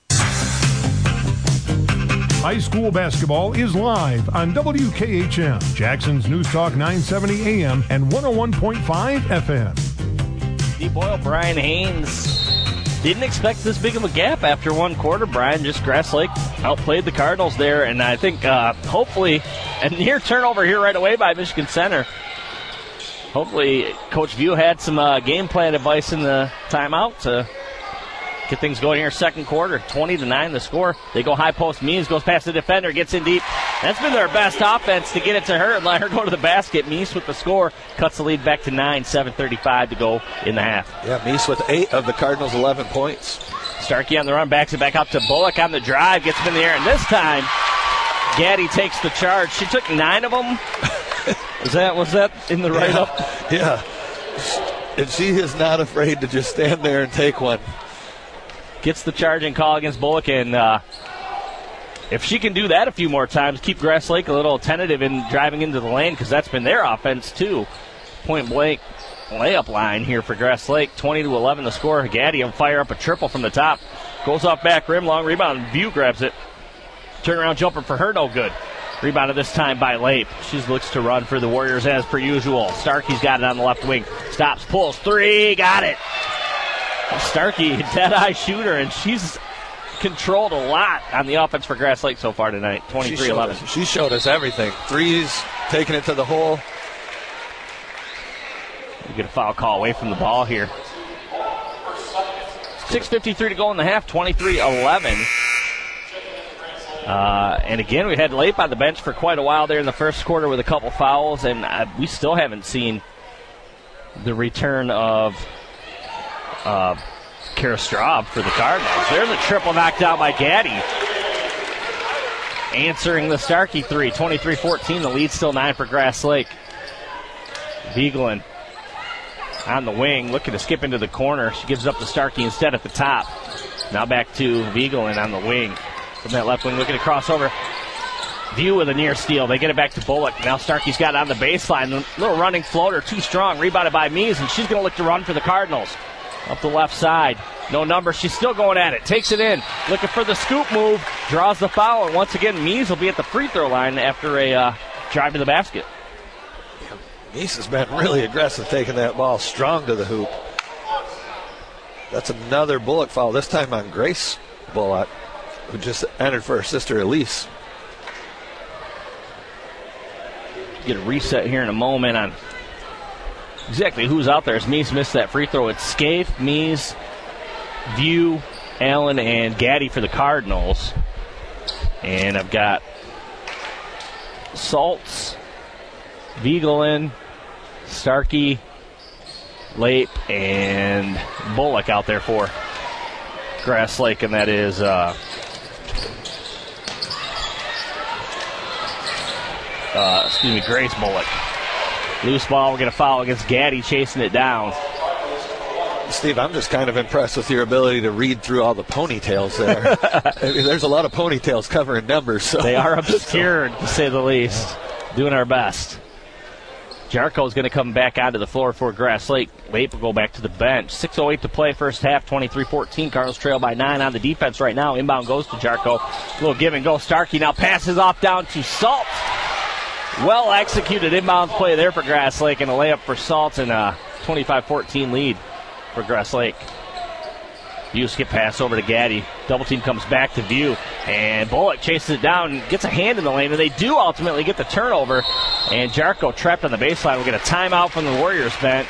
S1: High school basketball is live on WKHM, Jackson's News Talk 970 AM and 101.5 FM.
S3: Steve Boyle, Brian Haynes didn't expect this big of a gap after one quarter. Brian, just Grass Lake outplayed the Cardinals there, and I think hopefully a near turnover here right away by Michigan Center. Hopefully Coach View had some game plan advice in the timeout to get things going here. Second quarter, 20-9 the score. They go high post. Means goes past the defender, gets in deep. That's been their best offense, to get it to her and let her go to the basket. Meese with the score cuts the lead back to 9, 7:35 to go in the half.
S4: Yeah, Meese with 8 of the Cardinals' 11 points.
S3: Starkey on the run, backs it back up to Bullock on the drive, gets him in the air, and this time Gaddy takes the charge. She took 9 of them. Was that in the write-up?
S4: Yeah. And she is not afraid to just stand there and take one.
S3: Gets the charging call against Bullock, and if she can do that a few more times, keep Grass Lake a little tentative in driving into the lane, because that's been their offense too. Point blank layup line here for Grass Lake. 20-11 the score. Gaddy on fire up a triple from the top. Goes off back rim, long rebound. View grabs it. Turnaround jumper for her, no good. Rebounded this time by Lape. She looks to run for the Warriors as per usual. Starkey's got it on the left wing. Stops, pulls, 3, got it. Starkey, dead-eye shooter, and she's controlled a lot on the offense for Grass Lake so far tonight. 23-11.
S4: She showed us everything. Threes, taking it to the hole.
S3: We get a foul call away from the ball here. 6:53 to go in the half, 23-11. And again, we had Lape on the bench for quite a while there in the first quarter with a couple fouls, and we still haven't seen the return of Kara Straub for the Cardinals. There's a triple knocked down by Gaddy. Answering the Starkey 3, 23-14. The lead still 9 for Grass Lake. Vigeland on the wing, looking to skip into the corner. She gives up to Starkey instead at the top. Now back to Vigeland on the wing. From that left wing, looking to cross over. View with a near steal. They get it back to Bullock. Now Starkey's got it on the baseline. Little running floater, too strong. Rebounded by Mees, and she's going to look to run for the Cardinals. Up the left side. No number. She's still going at it. Takes it in. Looking for the scoop move. Draws the foul. And once again, Mees will be at the free throw line after a drive to the basket.
S4: Mees has been really aggressive taking that ball strong to the hoop. That's another Bullock foul, this time on Grace Bullock, who just entered for her sister Elise. Get a reset here in a moment on exactly who's out there as Mees missed that free throw. It's Scaife, Mees, View, Allen, and Gaddy for the Cardinals. And I've got Saltz, Vigeland, Starkey, Lape, and Bullock out there for Grass Lake, and that is Grace Bullock. Loose ball, we're going to foul against Gaddy, chasing it down. Steve, I'm just kind of impressed with your ability to read through all the ponytails there. I mean, there's a lot of ponytails covering numbers. So. They are obscured, to say the least. Doing our best.
S3: Jarko's going to come back onto the floor for Grass Lake. Waite will go back to the bench. 6:08 to play first half, 23-14. Cardinals trail by 9 on the defense right now. Inbound goes to Jarko. Little give and go. Starkey now passes off down to Salt. Well executed inbounds play there for Grass Lake, and a layup for Salt, and a 25-14 lead for Grass Lake. View skip pass over to Gaddy. Double team comes back to View, and Bullock chases it down and gets a hand in the lane, and they do ultimately get the turnover. And Jarko trapped on the baseline will get a timeout from the Warriors bench.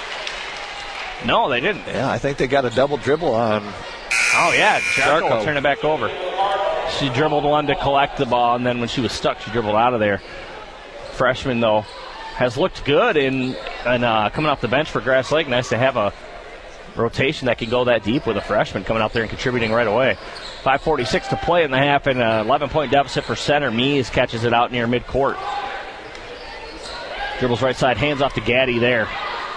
S3: No, they didn't.
S4: Yeah, I think they got a double dribble on.
S3: Oh, yeah, Jarko will turn it back over. She dribbled one to collect the ball, and then when she was stuck, she dribbled out of there. Freshman, though, has looked good in coming off the bench for Grass Lake. Nice to have a rotation that can go that deep with a freshman coming out there and contributing right away. 5:46 to play in the half, and an 11-point deficit for center. Mees catches it out near midcourt. Dribbles right side, hands off to Gaddy there.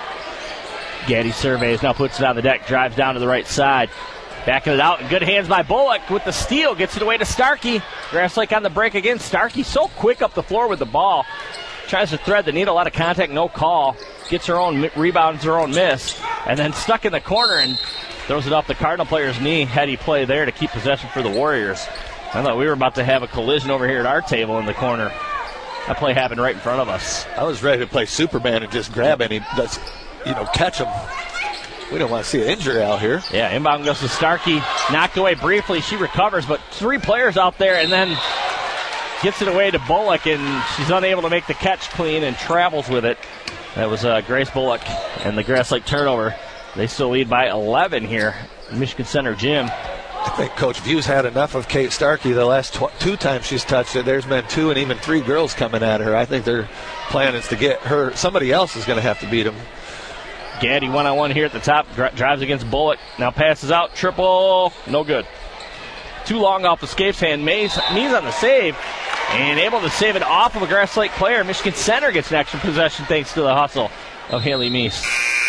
S3: Gaddy surveys, now puts it on the deck, drives down to the right side. Backing it out, and good hands by Bullock with the steal. Gets it away to Starkey. Grass Lake on the break again. Starkey so quick up the floor with the ball. Tries to thread the needle, a lot of contact, no call. Gets her own rebounds, her own miss. And then stuck in the corner and throws it off the Cardinal player's knee. Heady play there to keep possession for the Warriors. I thought we were about to have a collision over here at our table in the corner. That play happened right in front of us.
S4: I was ready to play Superman and just grab any, catch him. We don't want to see an injury out here.
S3: Yeah, inbound goes to Starkey. Knocked away briefly. She recovers, but 3 players out there, and then gets it away to Bullock, and she's unable to make the catch clean and travels with it. That was Grace Bullock and the Grass Lake turnover. They still lead by 11 here in Michigan Center Gym.
S4: I think Coach View's had enough of Kate Starkey the last 2 times she's touched it. There's been 2 and even 3 girls coming at her. I think their plan is to get her. Somebody else is going to have to beat them.
S3: Gaddy one-on-one here at the top. Drives against Bullock. Now passes out. Triple. No good. Too long off the Scapes hand. Mees on the save. And able to save it off of a Grass Lake player. Michigan Center gets an extra possession thanks to the hustle of Haley Mees.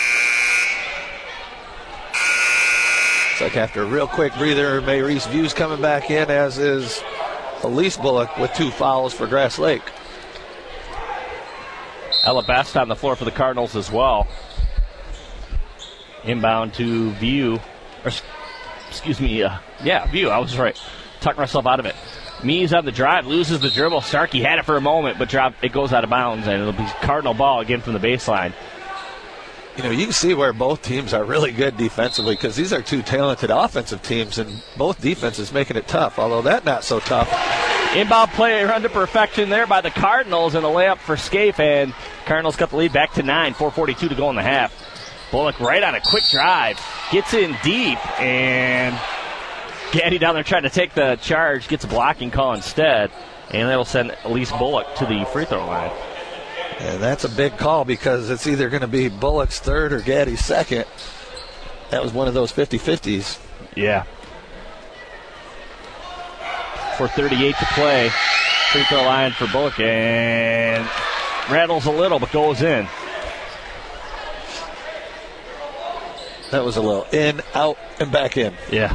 S4: It's like after a real quick breather, Maurice View's coming back in, as is Elise Bullock with 2 fouls for Grass Lake.
S3: Ella Best on the floor for the Cardinals as well. Inbound to View. View. I was right. Tucked myself out of it. Mees on the drive, loses the dribble. Starkey had it for a moment, but it goes out of bounds, and it'll be Cardinal ball again from the baseline.
S4: You can see where both teams are really good defensively, because these are 2 talented offensive teams, and both defenses making it tough, although that not so tough.
S3: Inbound play run to perfection there by the Cardinals, and a layup for Scape, and Cardinals got the lead back to 9, 4:42 to go in the half. Bullock right on a quick drive, gets in deep, and Gaddy down there trying to take the charge, gets a blocking call instead, and that'll send Elise Bullock to the free throw line.
S4: And that's a big call, because it's either going to be Bullock's third or Gaddy's second. That was one of those 50-50s.
S3: Yeah. 4:38 to play. Free throw line for Bullock, and rattles a little but goes in.
S4: That was a little in, out, and back in.
S3: Yeah.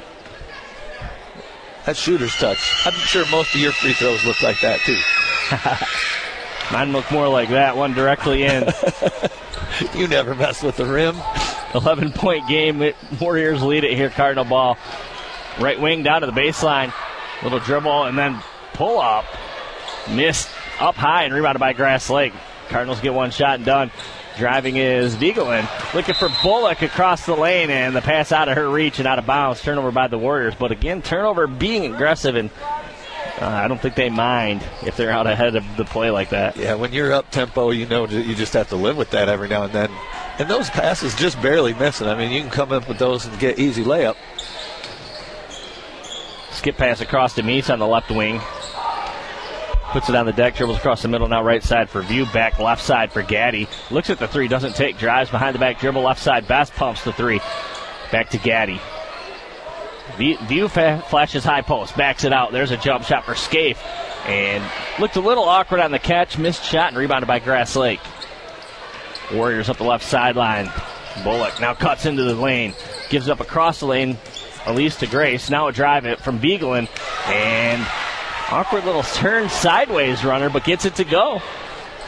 S4: That's shooter's touch. I'm sure most of your free throws look like that, too.
S3: Mine look more like that, one directly in.
S4: You never mess with the rim.
S3: 11-point game. Warriors lead it here, Cardinal ball. Right wing down to the baseline. Little dribble and then pull up. Missed up high and rebounded by Grass Lake. Cardinals get one shot and done. Driving is Vigelin. Looking for Bullock across the lane, and the pass out of her reach and out of bounds. Turnover by the Warriors. But again, turnover being aggressive, and I don't think they mind if they're out ahead of the play like that.
S4: Yeah, when you're up tempo, you just have to live with that every now and then. And those passes just barely missing. I mean, you can come up with those and get easy layup.
S3: Skip pass across to Meese on the left wing. Puts it on the deck, dribbles across the middle, now right side for View, back left side for Gaddy. Looks at the 3, doesn't take, drives behind the back dribble, left side, Best pumps the 3. Back to Gaddy. View flashes high post, backs it out. There's a jump shot for Scaife. And looked a little awkward on the catch, missed shot, and rebounded by Grass Lake. Warriors up the left sideline. Bullock now cuts into the lane, gives up across the lane, Elise to Grace. Now a drive it from Vigelin, and awkward little turn sideways runner, but gets it to go.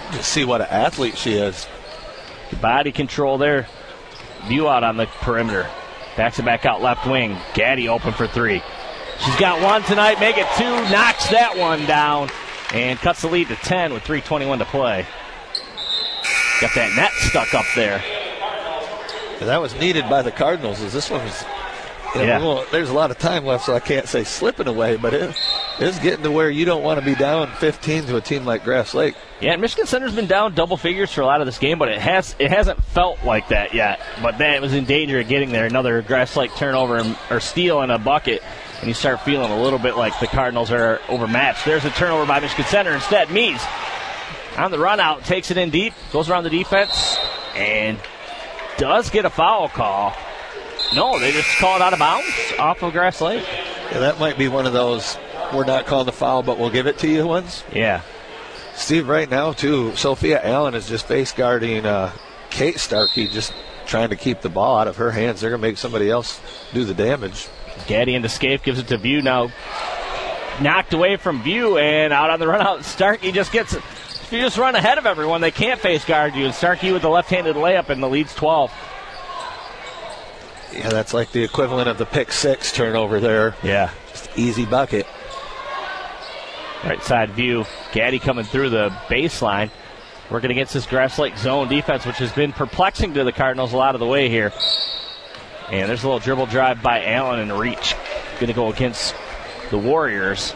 S4: Just see what an athlete she is.
S3: Body control there. View out on the perimeter. Backs it back out left wing. Gaddy open for three. She's got one tonight, make it two, knocks that one down, and cuts the lead to 10 with 3:21 to play. Got that net stuck up there.
S4: And that was needed by the Cardinals, as this one was, there's a lot of time left, so I can't say slipping away, but it's getting to where you don't want to be down 15 to a team like Grass Lake.
S3: Yeah, Michigan Center's been down double figures for a lot of this game, but it hasn't felt like that yet. But then it was in danger of getting there. Another Grass Lake turnover or steal in a bucket, and you start feeling a little bit like the Cardinals are overmatched. There's a turnover by Michigan Center. Instead, Mies on the run out, takes it in deep, goes around the defense, and does get a foul call. No, they just call it out of bounds off of Grass Lake.
S4: Yeah, that might be one of those, we're not calling the foul, but we'll give it to you ones.
S3: Yeah.
S4: Steve, right now, too, Sophia Allen is just face guarding Kate Starkey, just trying to keep the ball out of her hands. They're going to make somebody else do the damage.
S3: Gaddy into Scaife, gives it to View now. Knocked away from View, and out on the run out, Starkey just gets it. If you just run ahead of everyone, they can't face guard you. And Starkey with the left-handed layup, and the lead's 12.
S4: Yeah, that's like the equivalent of the pick six turnover there.
S3: Yeah.
S4: Just easy bucket.
S3: Right side View. Gaddy coming through the baseline. Working against this Grass Lake zone defense, which has been perplexing to the Cardinals a lot of the way here. And there's a little dribble drive by Allen and reach. Going to go against the Warriors.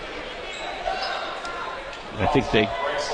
S3: I think they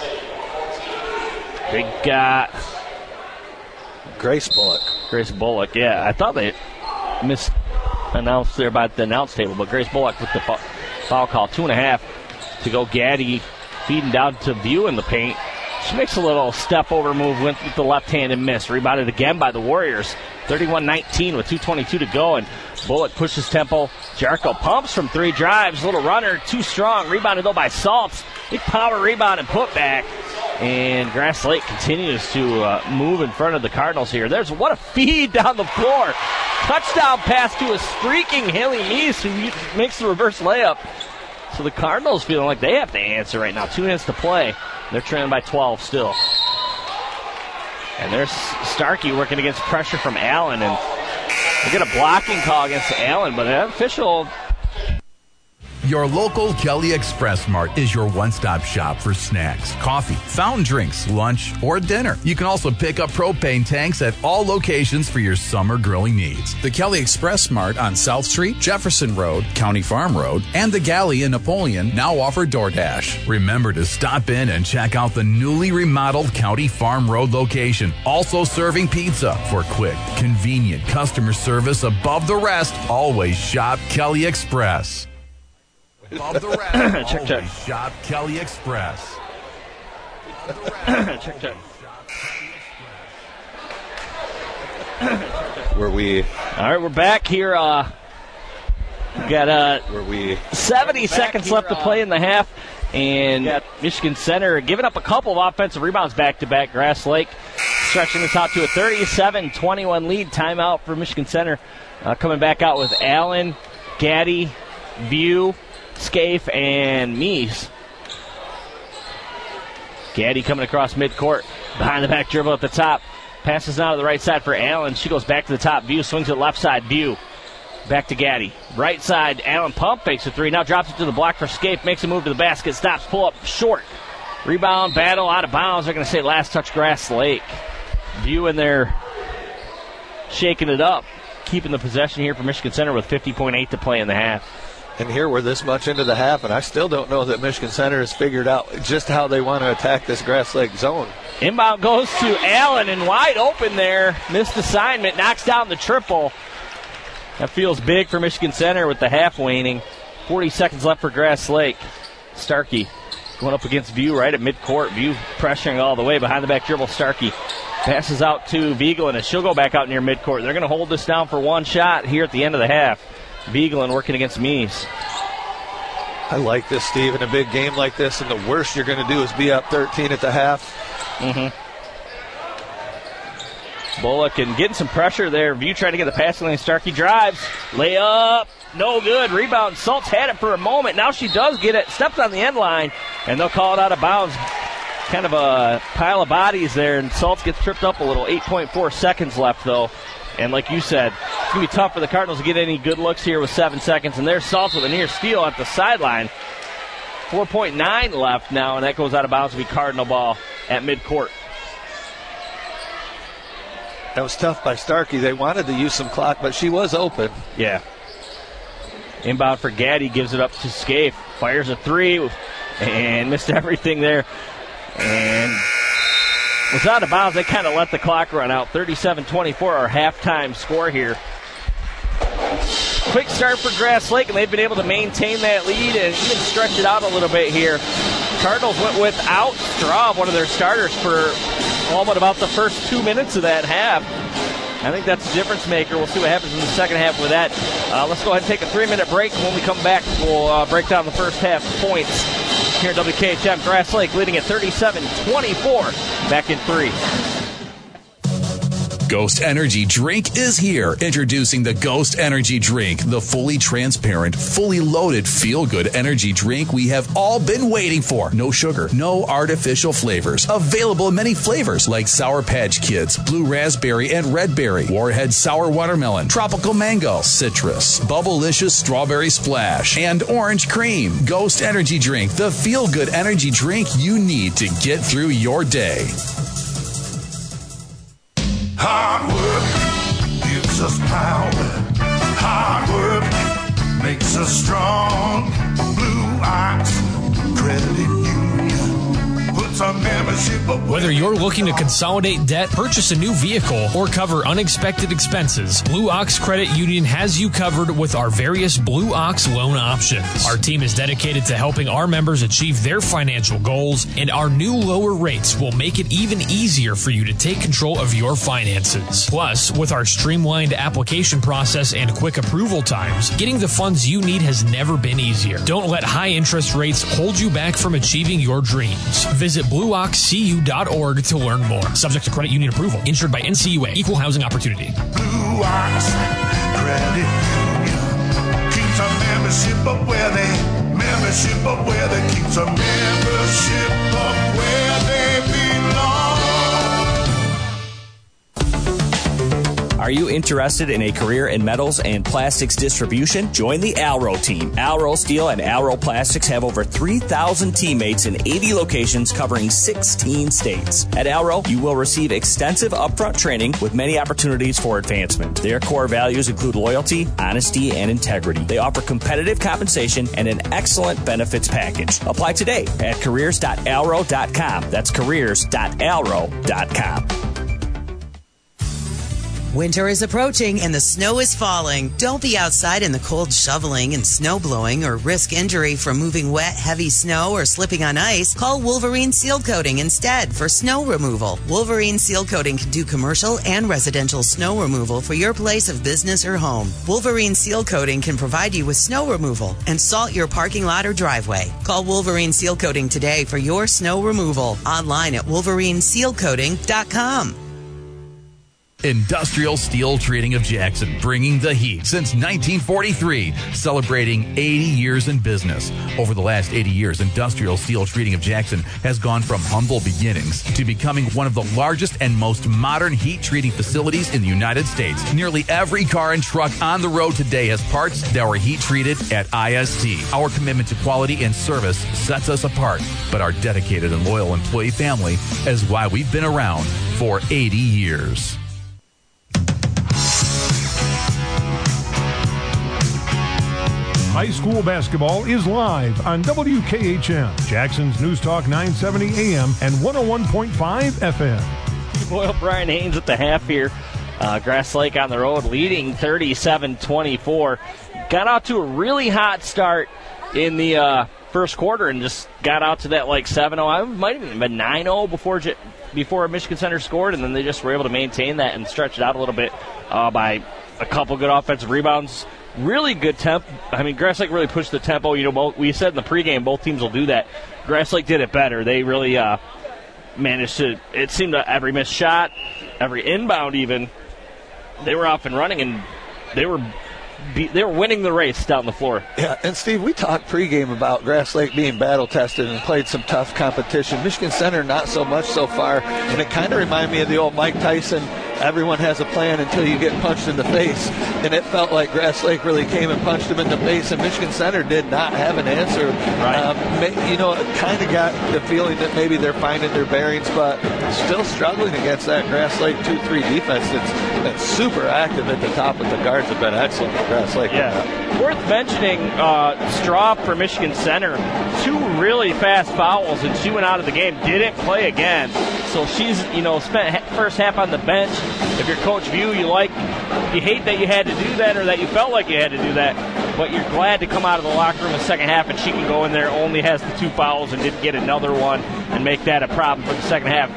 S3: got
S4: Grace Bullock.
S3: Grace Bullock, yeah. I thought they misannounced there by the announce table, but Grace Bullock with the foul call. 2.5 to go. Gaddy feeding down to View in the paint. She makes a little step over move, went with the left hand and missed. Rebounded again by the Warriors. 31-19 with 2:22 to go, and Bullock pushes tempo. Jarko pumps from three, drives, little runner, too strong. Rebounded though by Saltz. Big power rebound and put back. And Grass Lake continues to move in front of the Cardinals here. What a feed down the floor. Touchdown pass to a streaking Haley Mies, who makes the reverse layup. So the Cardinals feeling like they have to answer right now. 2 minutes to play. They're trailing by 12 still. And there's Starkey working against pressure from Allen. And they get a blocking call against Allen, but an official.
S6: Your local Kelly Express Mart is your one-stop shop for snacks, coffee, fountain drinks, lunch, or dinner. You can also pick up propane tanks at all locations for your summer grilling needs.
S7: The Kelly Express Mart on South Street, Jefferson Road, County Farm Road, and the Galley in Napoleon now offer DoorDash.
S6: Remember to stop in and check out the newly remodeled County Farm Road location. Also serving pizza. For quick, convenient customer service above the rest, always shop Kelly Express. Above the rest,
S3: check.
S6: Shop Kelly Express.
S3: check.
S4: Were we?
S3: All right, we're back here. We got 70 seconds left to play in the half, and Michigan Center giving up a couple of offensive rebounds back-to-back. Grass Lake stretching this out to a 37-21 lead. Timeout for Michigan Center. Coming back out with Allen, Gaddy, View, Scaife, and Mies. Gaddy coming across midcourt. Behind the back dribble at the top. Passes out to the right side for Allen. She goes back to the top. View swings to the left side. View. Back to Gaddy. Right side, Allen pump fakes a three. Now drops it to the block for Scaife. Makes a move to the basket. Stops. Pull up short. Rebound. Battle. Out of bounds. They're going to say last touch Grass Lake. View in there shaking it up. Keeping the possession here for Michigan Center with 50.8 to play in the half.
S4: And here we're this much into the half, and I still don't know that Michigan Center has figured out just how they want to attack this Grass Lake zone.
S3: Inbound goes to Allen, and wide open there. Missed assignment, knocks down the triple. That feels big for Michigan Center with the half waning. 40 seconds left for Grass Lake. Starkey going up against View right at midcourt. View pressuring all the way. Behind the back dribble, Starkey passes out to Vigeland, and she'll go back out near midcourt. They're going to hold this down for one shot here at the end of the half. Vigeland working against Mies.
S4: I like this, Steve, in a big game like this, and the worst you're going to do is be up 13 at the half.
S3: Mm-hmm. Bullock and getting some pressure there. View trying to get the passing lane. Starkey drives. Layup. No good. Rebound. Saltz had it for a moment. Now she does get it. Steps on the end line, and they'll call it out of bounds. kind of a pile of bodies there, and Salts gets tripped up a little. 8.4 seconds left, though. And like you said, it's going to be tough for the Cardinals to get any good looks here with 7 seconds. And there's Salts with a near steal at the sideline. 4.9 left now, and that goes out of bounds to be Cardinal ball at midcourt.
S4: That was tough by Starkey. They wanted to use some clock, but she was open.
S3: Yeah. Inbound for Gaddy, gives it up to Scaife. Fires a three and missed everything there. And was out of bounds. They kind of let the clock run out. 37-24, our halftime score here. Quick start for Grass Lake, and they've been able to maintain that lead and even stretch it out a little bit here. Cardinals went without Straub, one of their starters, for all but about the first 2 minutes of that half. I think that's a difference maker. We'll see what happens in the second half with that. Let's go ahead and take a 3-minute break, and when we come back, we'll break down the first half points here at WKHM. Grass Lake leading at 37-24. Back in 3.
S7: Ghost Energy Drink is here. Introducing the Ghost Energy Drink, the fully transparent, fully loaded, feel-good energy drink we have all been waiting for. No sugar, no artificial flavors. Available in many flavors like Sour Patch Kids, Blue Raspberry and Red Berry, Warhead Sour Watermelon, Tropical Mango, Citrus, Bubblicious Strawberry Splash, and Orange Cream. Ghost Energy Drink, the feel-good energy drink you need to get through your day.
S16: Hard work gives us power. Hard work makes us strong. Blue Ox Credit Union puts our membership away.
S2: Whether you're looking to consolidate debt, purchase a new vehicle, or cover unexpected expenses, Blue Ox Credit Union has you covered with our various Blue Ox loan options. Our team is dedicated to helping our members achieve their financial goals, and our new lower rates will make it even easier for you to take control of your finances. Plus, with our streamlined application process and quick approval times, getting the funds you need has never been easier. Don't let high interest rates hold you back from achieving your dreams. Visit BlueOxCU.org to learn more. Subject to credit union approval. Insured by NCUA. Equal housing opportunity.
S16: Blue Ox Credit Union keeps our membership up where they keeps our membership up where they belong.
S17: Are you interested in a career in metals and plastics distribution? Join the Alro team. Alro Steel and Alro Plastics have over 3,000 teammates in 80 locations covering 16 states. At Alro, you will receive extensive upfront training with many opportunities for advancement. Their core values include loyalty, honesty, and integrity. They offer competitive compensation and an excellent benefits package. Apply today at careers.alro.com. That's careers.alro.com.
S18: Winter is approaching and the snow is falling. Don't be outside in the cold shoveling and snow blowing or risk injury from moving wet, heavy snow or slipping on ice. Call Wolverine Seal Coating instead for snow removal. Wolverine Seal Coating can do commercial and residential snow removal for your place of business or home. Wolverine Seal Coating can provide you with snow removal and salt your parking lot or driveway. Call Wolverine Seal Coating today for your snow removal. Online at wolverinesealcoating.com.
S6: Industrial Steel Treating of Jackson, bringing the heat since 1943, celebrating 80 years in business. Over the last 80 years, Industrial Steel Treating of Jackson has gone from humble beginnings to becoming one of the largest and most modern heat treating facilities in the United States. Nearly every car and truck on the road today has parts that were heat treated at IST. Our commitment to quality and service sets us apart, but our dedicated and loyal employee family is why we've been around for 80 years.
S1: High school basketball is live on WKHM, Jackson's News Talk 970 AM and 101.5 FM.
S3: Well, Brian Haynes at the half here. Grass Lake on the road leading 37-24. Got out to a really hot start in the first quarter and just got out to that like 7-0. It might have even been 9-0 before Michigan Center scored, and then they just were able to maintain that and stretch it out a little bit by a couple good offensive rebounds. Really good tempo. I mean, Grass Lake really pushed the tempo. You know, we said in the pregame both teams will do that. Grass Lake did it better. They really managed to, it seemed that every missed shot, every inbound even, they were off and running, and they were they were winning the race down the floor.
S4: Yeah, and Steve, we talked pregame about Grass Lake being battle tested and played some tough competition. Michigan Center not so much so far, and it kind of reminded me of the old Mike Tyson. Everyone has a plan until you get punched in the face, and it felt like Grass Lake really came and punched him in the face, and Michigan Center did not have an answer. Right. Kind of got the feeling that maybe they're finding their bearings, but still struggling against that Grass Lake 2-3 defense that's super active at the top, and the guards have been excellent for Grass Lake.
S3: Yeah. Worth mentioning, Straub for Michigan Center, 2 really fast fouls, and she went out of the game, didn't play again. So she's, spent first half on the bench. If you're Coach View, you hate that you had to do that or that you felt like you had to do that, but you're glad to come out of the locker room in the second half and she can go in there, only has the 2 fouls and didn't get another one and make that a problem for the second half.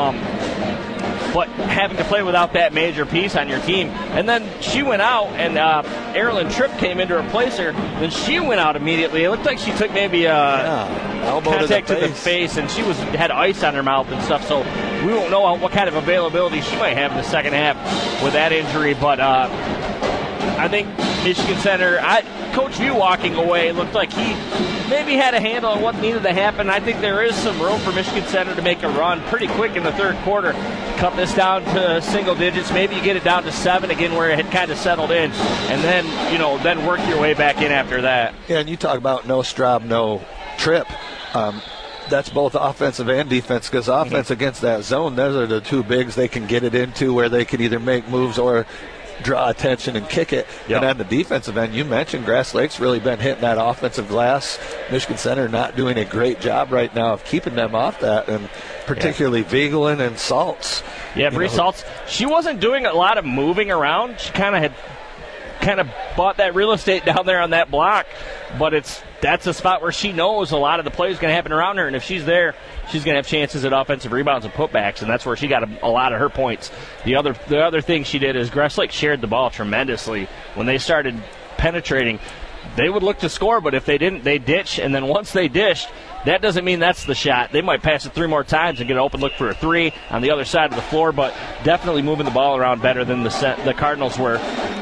S3: But having to play without that major piece on your team. And then she went out, and Erilyn Tripp came in to replace her. Then she went out immediately. It looked like she took maybe elbow contact to the face, and she had ice on her mouth and stuff. So we won't know what kind of availability she might have in the second half with that injury. But I think Michigan Center, Coach View walking away, looked like he maybe had a handle on what needed to happen. I think there is some room for Michigan Center to make a run pretty quick in the third quarter. Cut this down to single digits. Maybe you get it down to 7 again where it had kind of settled in. And then, then work your way back in after that.
S4: Yeah, and you talk about no Straub, no Tripp. That's both offensive and defense, because offense against that zone, those are the 2 bigs they can get it into where they can either make moves or draw attention and kick it. Yep. And on the defensive end, you mentioned Grass Lake's really been hitting that offensive glass. Michigan Center not doing a great job right now of keeping them off that, and particularly Vigelin and Saltz.
S3: Yeah, Bree Saltz, she wasn't doing a lot of moving around. She kind of bought that real estate down there on that block, but that's a spot where she knows a lot of the play is going to happen around her, and if she's there, she's going to have chances at offensive rebounds and putbacks, and that's where she got a lot of her points. The other thing she did is Grass Lake shared the ball tremendously. When they started penetrating, they would look to score, but if they didn't, they ditch, and then once they dished, that doesn't mean that's the shot. They might pass it 3 more times and get an open look for a 3 on the other side of the floor, but definitely moving the ball around better than the Cardinals were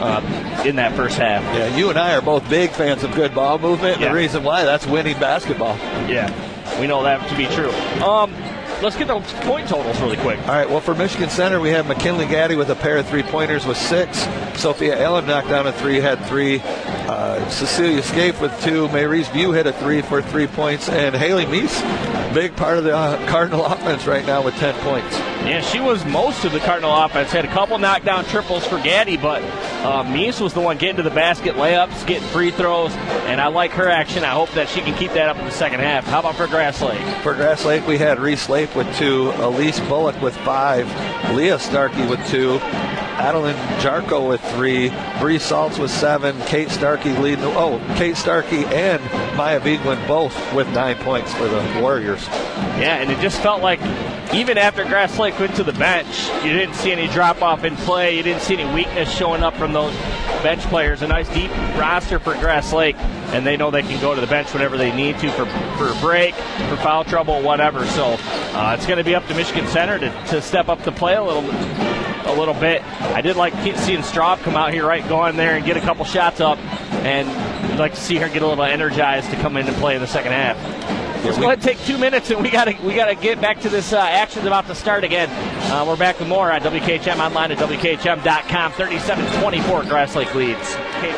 S3: in that first half.
S4: Yeah, you and I are both big fans of good ball movement. Yeah. The reason why, that's winning basketball.
S3: Yeah, we know that to be true. Let's get the point totals really quick.
S4: All right, well, for Michigan Center, we have McKinley Gaddy with a pair of 3-pointers with 6. Sophia Allen knocked down a 3, had 3. Cecilia Scaife with 2. Maryse View hit a 3 for 3 points. And Haley Meese, big part of the Cardinal offense right now with 10 points.
S3: Yeah, she was most of the Cardinal offense. Had a couple knockdown triples for Gaddy, but Meese was the one getting to the basket, layups, getting free throws, and I like her action. I hope that she can keep that up in the second half. How about for Grass Lake?
S4: For Grass Lake, we had Reese Lape with 2, Elise Bullock with 5, Leah Starkey with 2, Adeline Jarko with 3, Bree Saltz with 7, Kate Starkey leading. Kate Starkey and Maya Vigelin both with 9 points for the Warriors.
S3: Yeah, and it just felt like even after Grass Lake went to the bench, you didn't see any drop-off in play. You didn't see any weakness showing up from those bench players. A nice deep roster for Grass Lake, and they know they can go to the bench whenever they need to for a break, for foul trouble, whatever. So it's going to be up to Michigan Center to step up the play a little bit. I did like seeing Straub come out here, go in there and get a couple shots up, and I'd like to see her get a little energized to come in and play in the second half. Let's go ahead and take 2 minutes, and we gotta get back to this action's about to start again. We're back with more on WKHM online at WKHM.com. 37-24, Grass Lake leads.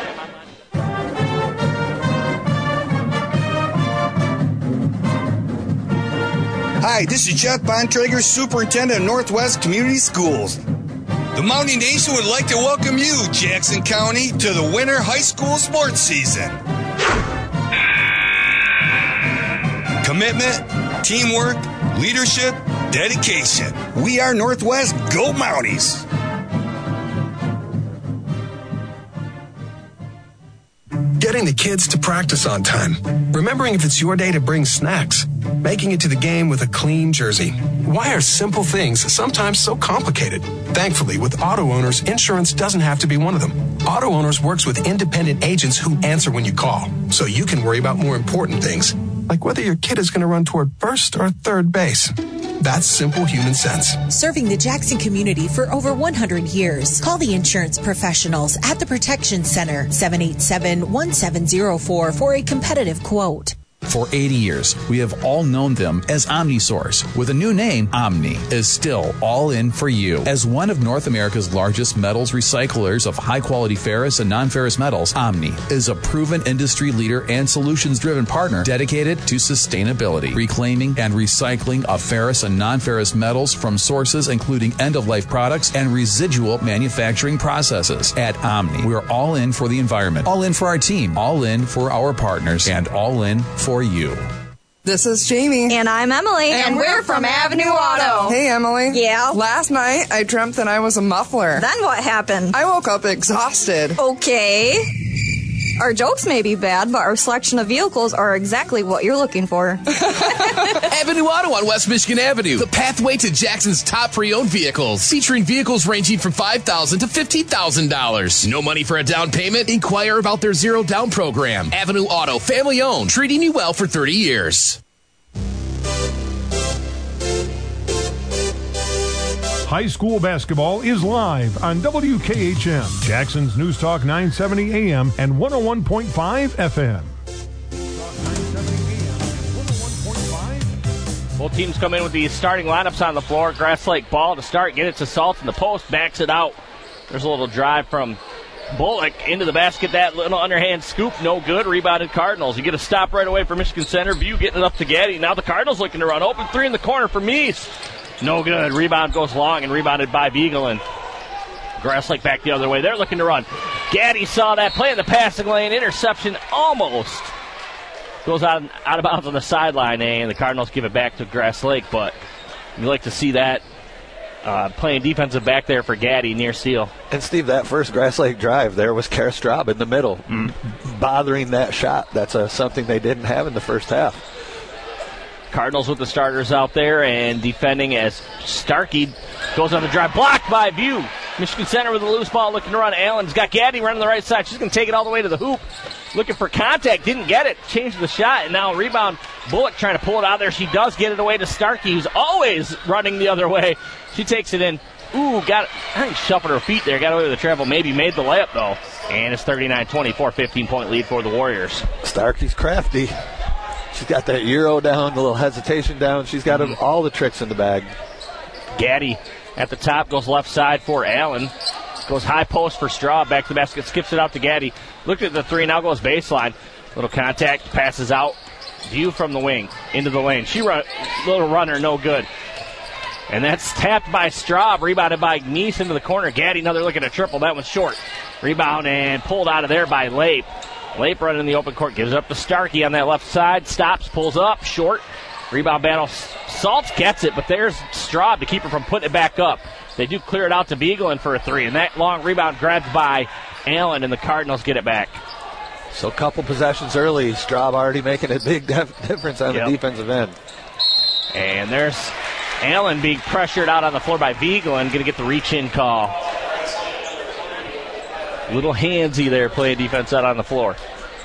S19: Hi, this is Jeff Bontrager, Superintendent of Northwest Community Schools. The Mountie Nation would like to welcome you, Jackson County, to the winter high school sports season. Commitment, teamwork, leadership, dedication. We are Northwest. Go Mounties!
S20: Getting the kids to practice on time. Remembering if it's your day to bring snacks. Making it to the game with a clean jersey. Why are simple things sometimes so complicated? Thankfully, with Auto Owners, insurance doesn't have to be one of them. Auto Owners works with independent agents who answer when you call, so you can worry about more important things, like whether your kid is going to run toward first or third base. That's simple human sense.
S21: Serving the Jackson community for over 100 years. Call the insurance professionals at the Protection Center, 787-1704 for a competitive quote.
S7: For 80 years, we have all known them as OmniSource. With a new name, Omni is still all in for you. As one of North America's largest metals recyclers of high-quality ferrous and non-ferrous metals, Omni is a proven industry leader and solutions-driven partner dedicated to sustainability, reclaiming and recycling of ferrous and non-ferrous metals from sources including end-of-life products and residual manufacturing processes. At Omni, we're all in for the environment, all in for our team, all in for our partners, and all in for you.
S22: This is Jamie.
S23: And I'm Emily.
S22: And we're from Avenue Auto. Hey, Emily.
S23: Yeah?
S22: Last night, I dreamt that I was a muffler.
S23: Then what happened?
S22: I woke up exhausted.
S23: Okay. Our jokes may be bad, but our selection of vehicles are exactly what you're looking for.
S5: Avenue Auto on West Michigan Avenue, the pathway to Jackson's top pre-owned vehicles, featuring vehicles ranging from $5,000 to $15,000. No money for a down payment? Inquire about their zero down program. Avenue Auto, family owned, treating you well for 30 years.
S1: High school basketball is live on WKHM, Jackson's News Talk 970 AM and 101.5 FM.
S3: Both teams come in with the starting lineups on the floor. Grass Lake ball to start, get it to Salt in the post, backs it out. There's a little drive from Bullock into the basket. That little underhand scoop, no good. Rebounded Cardinals. You get a stop right away for Michigan Center. View getting it up to Gaddy. Now the Cardinals looking to run. Open three in the corner for Meese. No good. Rebound goes long and rebounded by Vigeland. Grass Lake back the other way. They're looking to run. Gaddy saw that play in the passing lane. Interception almost goes out of bounds on the sideline, and the Cardinals give it back to Grass Lake. But you like to see that playing defensive back there for Gaddy near Steele.
S4: And Steve, that first Grass Lake drive there was Kara Straub in the middle, bothering that shot. That's something they didn't have in the first half.
S3: Cardinals with the starters out there and defending as Starkey goes on the drive. Blocked by View. Michigan Center with a loose ball looking to run. Allen's got Gaddy running the right side. She's going to take it all the way to the hoop. Looking for contact. Didn't get it. Changed the shot. And now rebound. Bullock trying to pull it out there. She does get it away to Starkey, who's always running the other way. She takes it in. Ooh, got it. I think she shuffled her feet there. Got away with the travel. Maybe made the layup, though. And it's 39-24, 15-point lead for the Warriors.
S4: Starkey's crafty. She's got that Euro down, the little hesitation down. She's got all the tricks in the bag.
S3: Gaddy at the top goes left side for Allen. Goes high post for Straub. Back to the basket. Skips it out to Gaddy. Looked at the three. Now goes baseline. Little contact. Passes out. View from the wing. Into the lane. Little runner. No good. And that's tapped by Straub. Rebounded by Meese into the corner. Gaddy, another look at a triple. That one's short. Rebound and pulled out of there by Lape. Lape running in the open court. Gives it up to Starkey on that left side. Stops. Pulls up. Short. Rebound battle. Salts gets it, but there's Straub to keep her from putting it back up. They do clear it out to Vigeland for a three. And that long rebound grabbed by Allen, and the Cardinals get it back.
S4: So a couple possessions early. Straub already making a big difference on the defensive end.
S3: And there's Allen being pressured out on the floor by Vigeland. Going to get the reach-in call. Little handsy there playing defense out on the floor.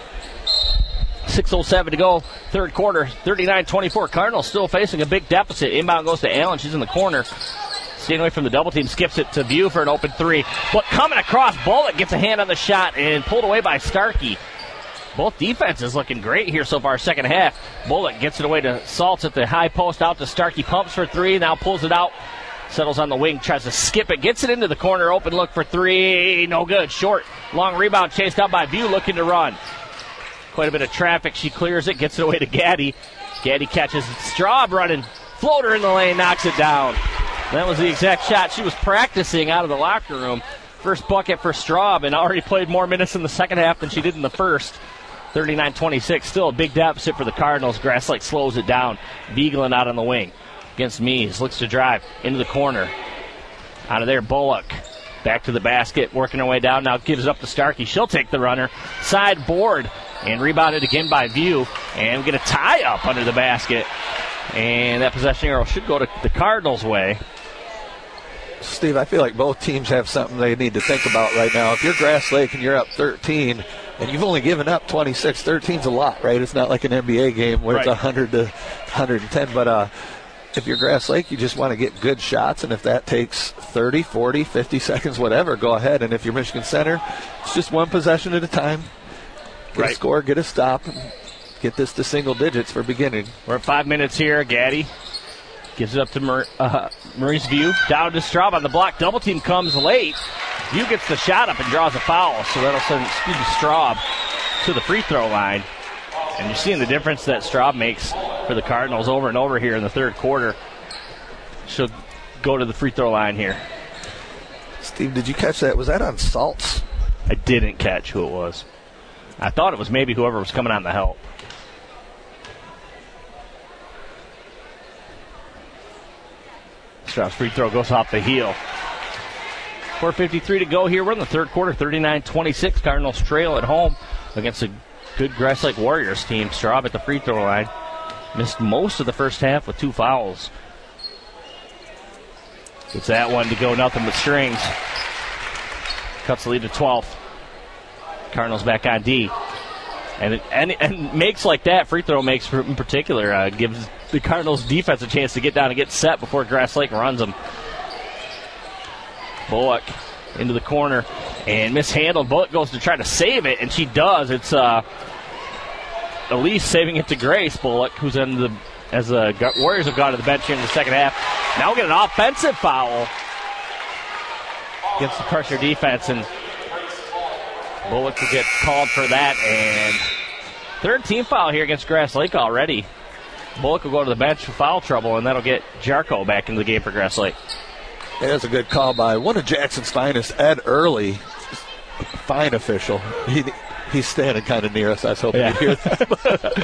S3: 6:07 to go, third quarter, 39-24. Cardinals still facing a big deficit. Inbound goes to Allen. She's in the corner. Staying away from the double team, skips it to View for an open three. But coming across, Bullock gets a hand on the shot and pulled away by Starkey. Both defenses looking great here so far, second half. Bullock gets it away to Salts at the high post, out to Starkey. Pumps for three, now pulls it out. Settles on the wing, tries to skip it, gets it into the corner, open look for three, no good, short. Long rebound chased out by View, looking to run. Quite a bit of traffic, she clears it, gets it away to Gaddy. Gaddy catches Straub running, floater in the lane, knocks it down. That was the exact shot she was practicing out of the locker room. First bucket for Straub, and already played more minutes in the second half than she did in the first. 39-26, still a big deficit for the Cardinals. Grass Lake slows it down. Vigeland out on the wing against Meese. Looks to drive into the corner. Out of there, Bullock. Back to the basket, working her way down. Now gives it up to Starkey. She'll take the runner. Side board. And rebounded again by View. And we get a tie-up under the basket. And that possession arrow should go to the Cardinals' way.
S4: Steve, I feel like both teams have something they need to think about right now. If you're Grass Lake and you're up 13, and you've only given up 26, 13's a lot, right? It's not like an NBA game where it's 100 to 110, but if you're Grass Lake, you just want to get good shots, and if that takes 30, 40, 50 seconds, whatever, go ahead. And if you're Michigan Center, it's just one possession at a time. Get a score, get a stop, and get this to single digits for beginning.
S3: We're at 5 minutes here. Gaddy gives it up to Maurice View. Down to Straub on the block. Double team comes late. View gets the shot up and draws a foul, so that'll send Straub to the free throw line. And you're seeing the difference that Straub makes for the Cardinals over and over here in the third quarter. She'll go to the free throw line here.
S4: Steve, did you catch that? Was that on Salts?
S3: I didn't catch who it was. I thought it was maybe whoever was coming on the help. Straub's free throw goes off the heel. 4:53 to go here. We're in the third quarter, 39-26. Cardinals trail at home against a good Grass Lake Warriors team. Straub at the free throw line. Missed most of the first half with 2 fouls. Gets that one to go nothing but strings. Cuts the lead to 12. Cardinals back on D. And makes like that, free throw makes in particular, gives the Cardinals defense a chance to get down and get set before Grass Lake runs them. Bullock into the corner and mishandled. Bullock goes to try to save it, and she does. It's Elise saving it to Grace Bullock, who's in the as the Warriors have gone to the bench here in the second half. Now we get an offensive foul against the pressure defense, and Bullock will get called for that. And third team foul here against Grass Lake already. Bullock will go to the bench for foul trouble, and that'll get Jarko back into the game for Grass Lake.
S4: There's a good call by one of Jackson's finest, Ed Early, fine official. He's standing kind of near us. I was hoping to hear that.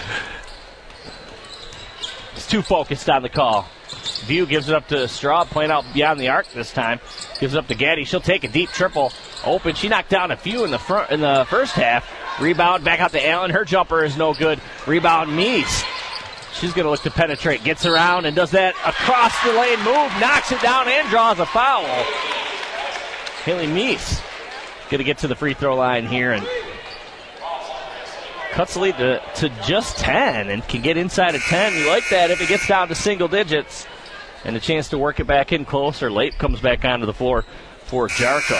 S3: He's too focused on the call. View gives it up to Straub, playing out beyond the arc this time. Gives it up to Gaddy. She'll take a deep triple. Open. She knocked down a few in the first half. Rebound back out to Allen. Her jumper is no good. Rebound Meese. She's going to look to penetrate. Gets around and does that across the lane move. Knocks it down and draws a foul. Haley Meese going to get to the free throw line here and cuts the lead to just 10 and can get inside of 10. You like that if it gets down to single digits. And a chance to work it back in closer. Lape comes back onto the floor for Jarko.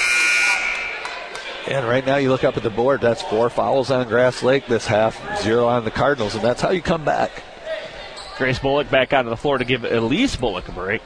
S4: And right now you look up at the board, that's 4 fouls on Grass Lake this half, 0 on the Cardinals, and that's how you come back.
S3: Grace Bullock back onto the floor to give Elise Bullock a break.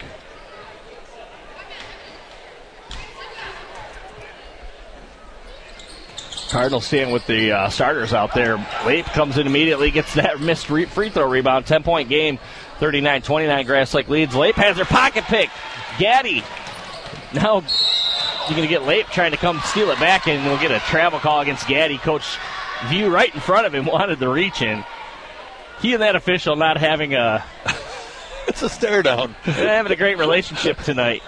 S3: Cardinals staying with the starters out there. Lape comes in immediately, gets that missed free throw rebound. 10-point game, 39-29. Grass Lake leads. Lape has her pocket pick. Gaddy. Now you're going to get Lape trying to come steal it back, and we'll get a travel call against Gaddy. Coach View right in front of him wanted the reach in. He and that official not having a...
S4: It's a stare down.
S3: Having a great relationship tonight.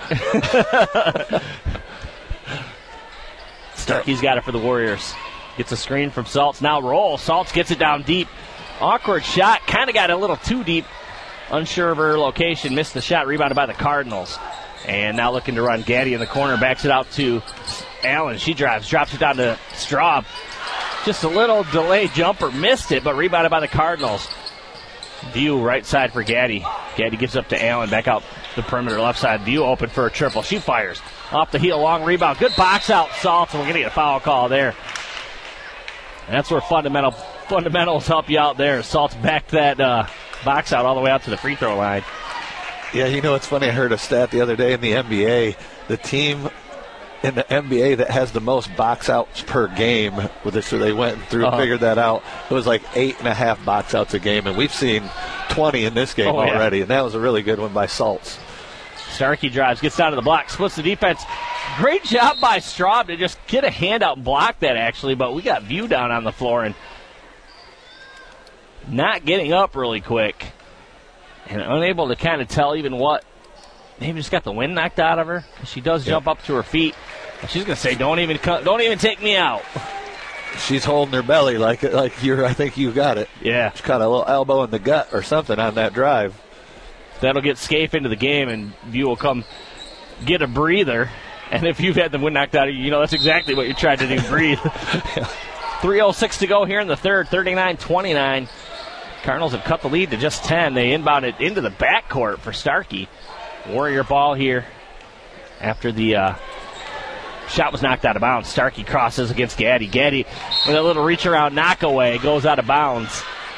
S3: Starkey's got it for the Warriors. Gets a screen from Saltz. Now roll. Saltz gets it down deep. Awkward shot. Kind of got a little too deep. Unsure of her location. Missed the shot. Rebounded by the Cardinals. And now looking to run. Gaddy in the corner. Backs it out to Allen. She drives. Drops it down to Straub. Just a little delayed jumper. Missed it, but rebounded by the Cardinals. View right side for Gaddy. Gaddy gives up to Allen. Back out the perimeter left side. View open for a triple. She fires. Off the heel. Long rebound. Good box out, Saltz. And we're going to get a foul call there. And that's where fundamentals help you out there. Saltz backed that box out all the way out to the free throw line.
S4: Yeah, you know, it's funny. I heard a stat the other day in the NBA. The team in the NBA that has the most box outs per game, so they went through and figured that out. It was like 8.5 box outs a game, and we've seen 20 in this game already, and that was a really good one by Saltz.
S3: Starkey drives, gets down to the block, splits the defense. Great job by Straub to just get a hand out and block that, actually, but we got View down on the floor and not getting up really quick. And unable to kind of tell even what. Maybe just got the wind knocked out of her. She does jump up to her feet. She's going to say, don't even take me out.
S4: She's holding her belly like you're. I think you got it.
S3: Yeah.
S4: She caught a little elbow in the gut or something on that drive.
S3: That'll get Scaife into the game, and View will come get a breather. And if you've had the wind knocked out of you, that's exactly what you're trying to do, breathe. 3:06 to go here in the third, 39-29. Cardinals have cut the lead to just 10. They inbound it into the backcourt for Starkey. Warrior ball here after the shot was knocked out of bounds. Starkey crosses against Gaddy. Gaddy with a little reach around knockaway goes out of bounds.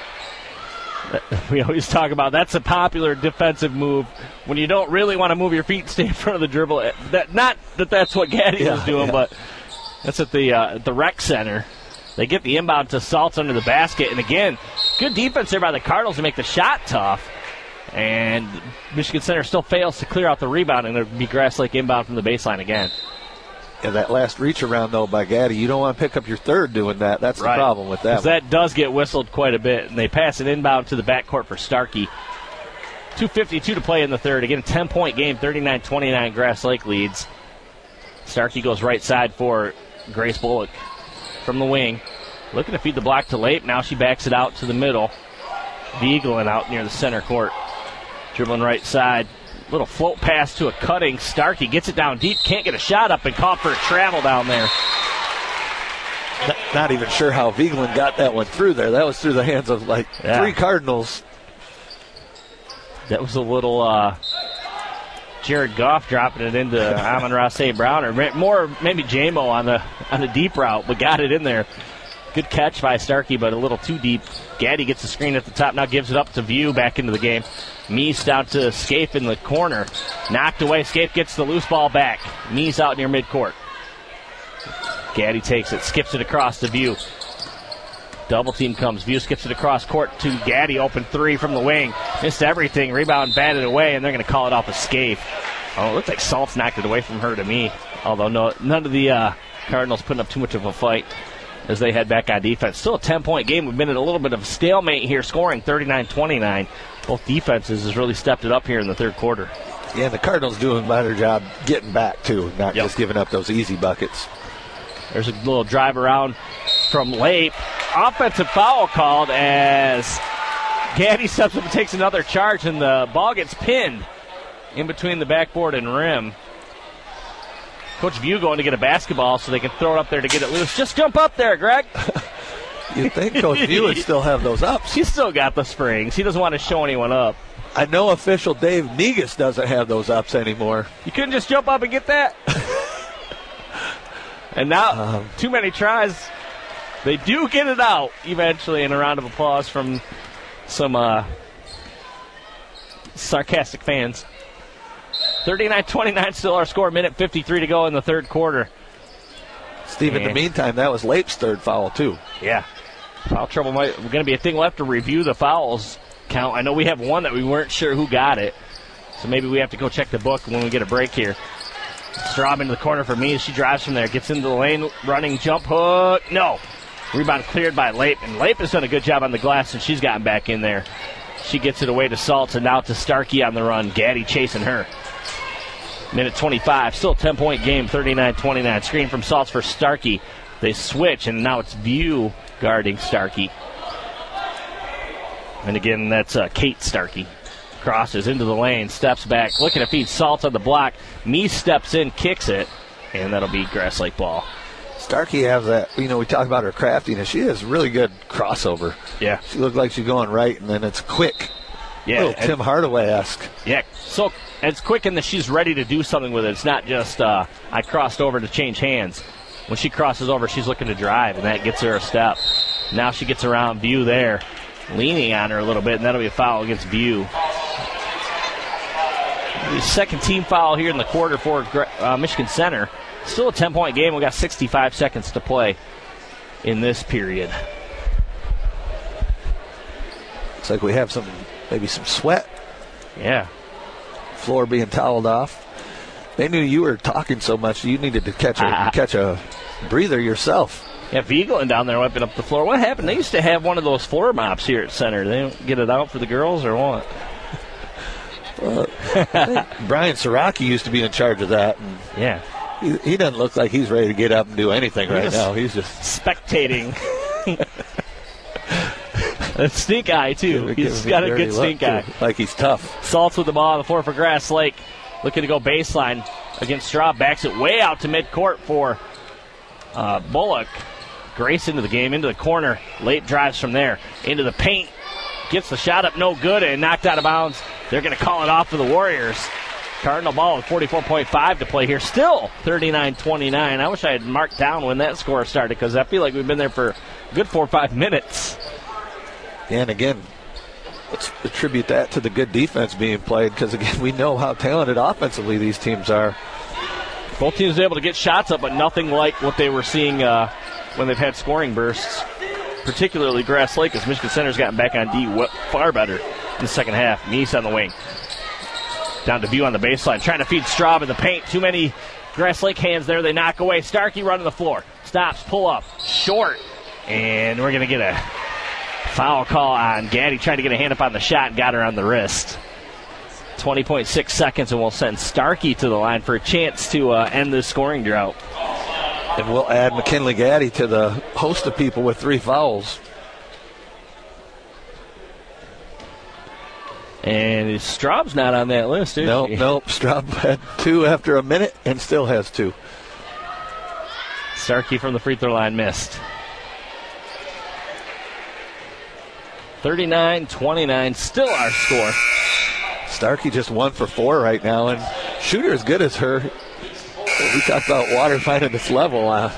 S3: We always talk about that's a popular defensive move when you don't really want to move your feet and stay in front of the dribble. Not that that's what Gaddy was doing, but that's at the rec center. They get the inbound to Saltz under the basket. And again, good defense there by the Cardinals to make the shot tough. And Michigan Center still fails to clear out the rebound, and it'll be Grass Lake inbound from the baseline again.
S4: Yeah, that last reach around, though, by Gaddy, you don't want to pick up your third doing that. That's the problem with that.
S3: That does get whistled quite a bit, and they pass it inbound to the backcourt for Starkey. 2:52 to play in the third. Again, a 10-point game, 39-29 Grass Lake leads. Starkey goes right side for Grace Bullock from the wing. Looking to feed the block to Lape. Now she backs it out to the middle. Vigeland out near the center court. Dribbling right side. Little float pass to a cutting Starkey. Gets it down deep. Can't get a shot up and caught for a travel down there.
S4: Not even sure how Vigeland got that one through there. That was through the hands of three Cardinals.
S3: That was a little Jared Goff dropping it into Amon-Ra St. Brown, or more maybe J-Mo on the deep route, but got it in there. Good catch by Starkey, but a little too deep. Gaddy gets the screen at the top, now gives it up to View back into the game. Meese down to Scaife in the corner. Knocked away. Scaife gets the loose ball back. Meese out near midcourt. Gaddy takes it, skips it across to View. Double team comes. View skips it across court to Gaddy. Open three from the wing. Missed everything. Rebound batted away, and they're going to call it off a Scaife. Oh, it looks like Saltz knocked it away from her to me. Although none of the Cardinals putting up too much of a fight as they head back on defense. Still a 10-point game. We've been in a little bit of a stalemate here, scoring 39-29. Both defenses has really stepped it up here in the third quarter.
S4: Yeah, and the Cardinals doing a better job getting back, too, not just giving up those easy buckets.
S3: There's a little drive around from Lape. Offensive foul called as Gaddy steps up and takes another charge, and the ball gets pinned in between the backboard and rim. Coach View going to get a basketball so they can throw it up there to get it loose. Just jump up there, Greg.
S4: You'd think Coach View would still have those ups.
S3: He's still got the springs. He doesn't want to show anyone up.
S4: I know official Dave Negus doesn't have those ups anymore.
S3: You couldn't just jump up and get that? And now, too many tries. They do get it out eventually, and a round of applause from some sarcastic fans. 39-29 still our score. Minute 53 to go in the third quarter.
S4: Steve, in the meantime, that was Lape's third foul, too.
S3: Yeah. Foul trouble might going to be a thing. We'll have to review the fouls count. I know we have one that we weren't sure who got it, so maybe we have to go check the book when we get a break here. Straub into the corner for me as she drives from there. Gets into the lane, running jump hook. No. Rebound cleared by Lape, and Lape has done a good job on the glass, and she's gotten back in there. She gets it away to Saltz, and now to Starkey on the run. Gaddy chasing her. Minute 25, still a 10-point game, 39-29. Screen from Saltz for Starkey. They switch, and now it's View guarding Starkey. And again, that's Kate Starkey. Crosses into the lane, steps back, looking to feed Saltz on the block. Meese steps in, kicks it, and that'll be Grass Lake ball.
S4: Starkey has that, we talk about her craftiness. She has really good crossover.
S3: Yeah.
S4: She looks like she's going right, and then it's quick.
S3: Yeah.
S4: A little Tim Hardaway-esque.
S3: Yeah. So it's quick in that she's ready to do something with it. It's not just I crossed over to change hands. When she crosses over, she's looking to drive, and that gets her a step. Now she gets around View there, leaning on her a little bit, and that'll be a foul against View. The second team foul here in the quarter for Michigan Center. Still a 10-point game. We got 65 seconds to play in this period.
S4: Looks like we have maybe some sweat.
S3: Yeah.
S4: Floor being toweled off. They knew you were talking so much you needed to catch a breather yourself.
S3: Yeah, Vigeland down there wiping up the floor. What happened? They used to have one of those floor mops here at Center. They don't get it out for the girls or what?
S4: Well, I think Brian Siraki used to be in charge of that. And
S3: yeah.
S4: He doesn't look like he's ready to get up and do anything right now. He's just
S3: spectating. A stink eye, too. He's got a good stink eye.
S4: Like he's tough.
S3: Saltz with the ball on the floor for Grass Lake. Looking to go baseline against Straub. Backs it way out to midcourt for Bullock. Grace into the game, into the corner. Late drives from there. Into the paint. gets the shot up, no good, and knocked out of bounds. They're going to call it off for the Warriors. Cardinal ball with 44.5 to play here. Still 39-29. I wish I had marked down when that score started because I feel like we've been there for a good 4 or 5 minutes.
S4: And again, let's attribute that to the good defense being played because, again, we know how talented offensively these teams are.
S3: Both teams able to get shots up, but nothing like what they were seeing when they've had scoring bursts, particularly Grass Lake, as Michigan Center's gotten back on D far better in the second half. Meese on the wing. Down to View on the baseline, trying to feed Straub in the paint. Too many Grass Lake hands there. They knock away. Starkey running the floor. Stops, pull up, short. And we're going to get a foul call on Gaddy. Trying to get a hand up on the shot and got her on the wrist. 20.6 seconds, and we'll send Starkey to the line for a chance to end this scoring drought.
S4: And we'll add McKinley Gaddy to the host of people with 3 fouls.
S3: And Straub's not on that list, is she?
S4: No. Straub had 2 after a minute and still has 2.
S3: Starkey from the free throw line missed. 39-29, still our score.
S4: Starkey just 1 for 4 right now, and shooter as good as her. We talked about water finding its level.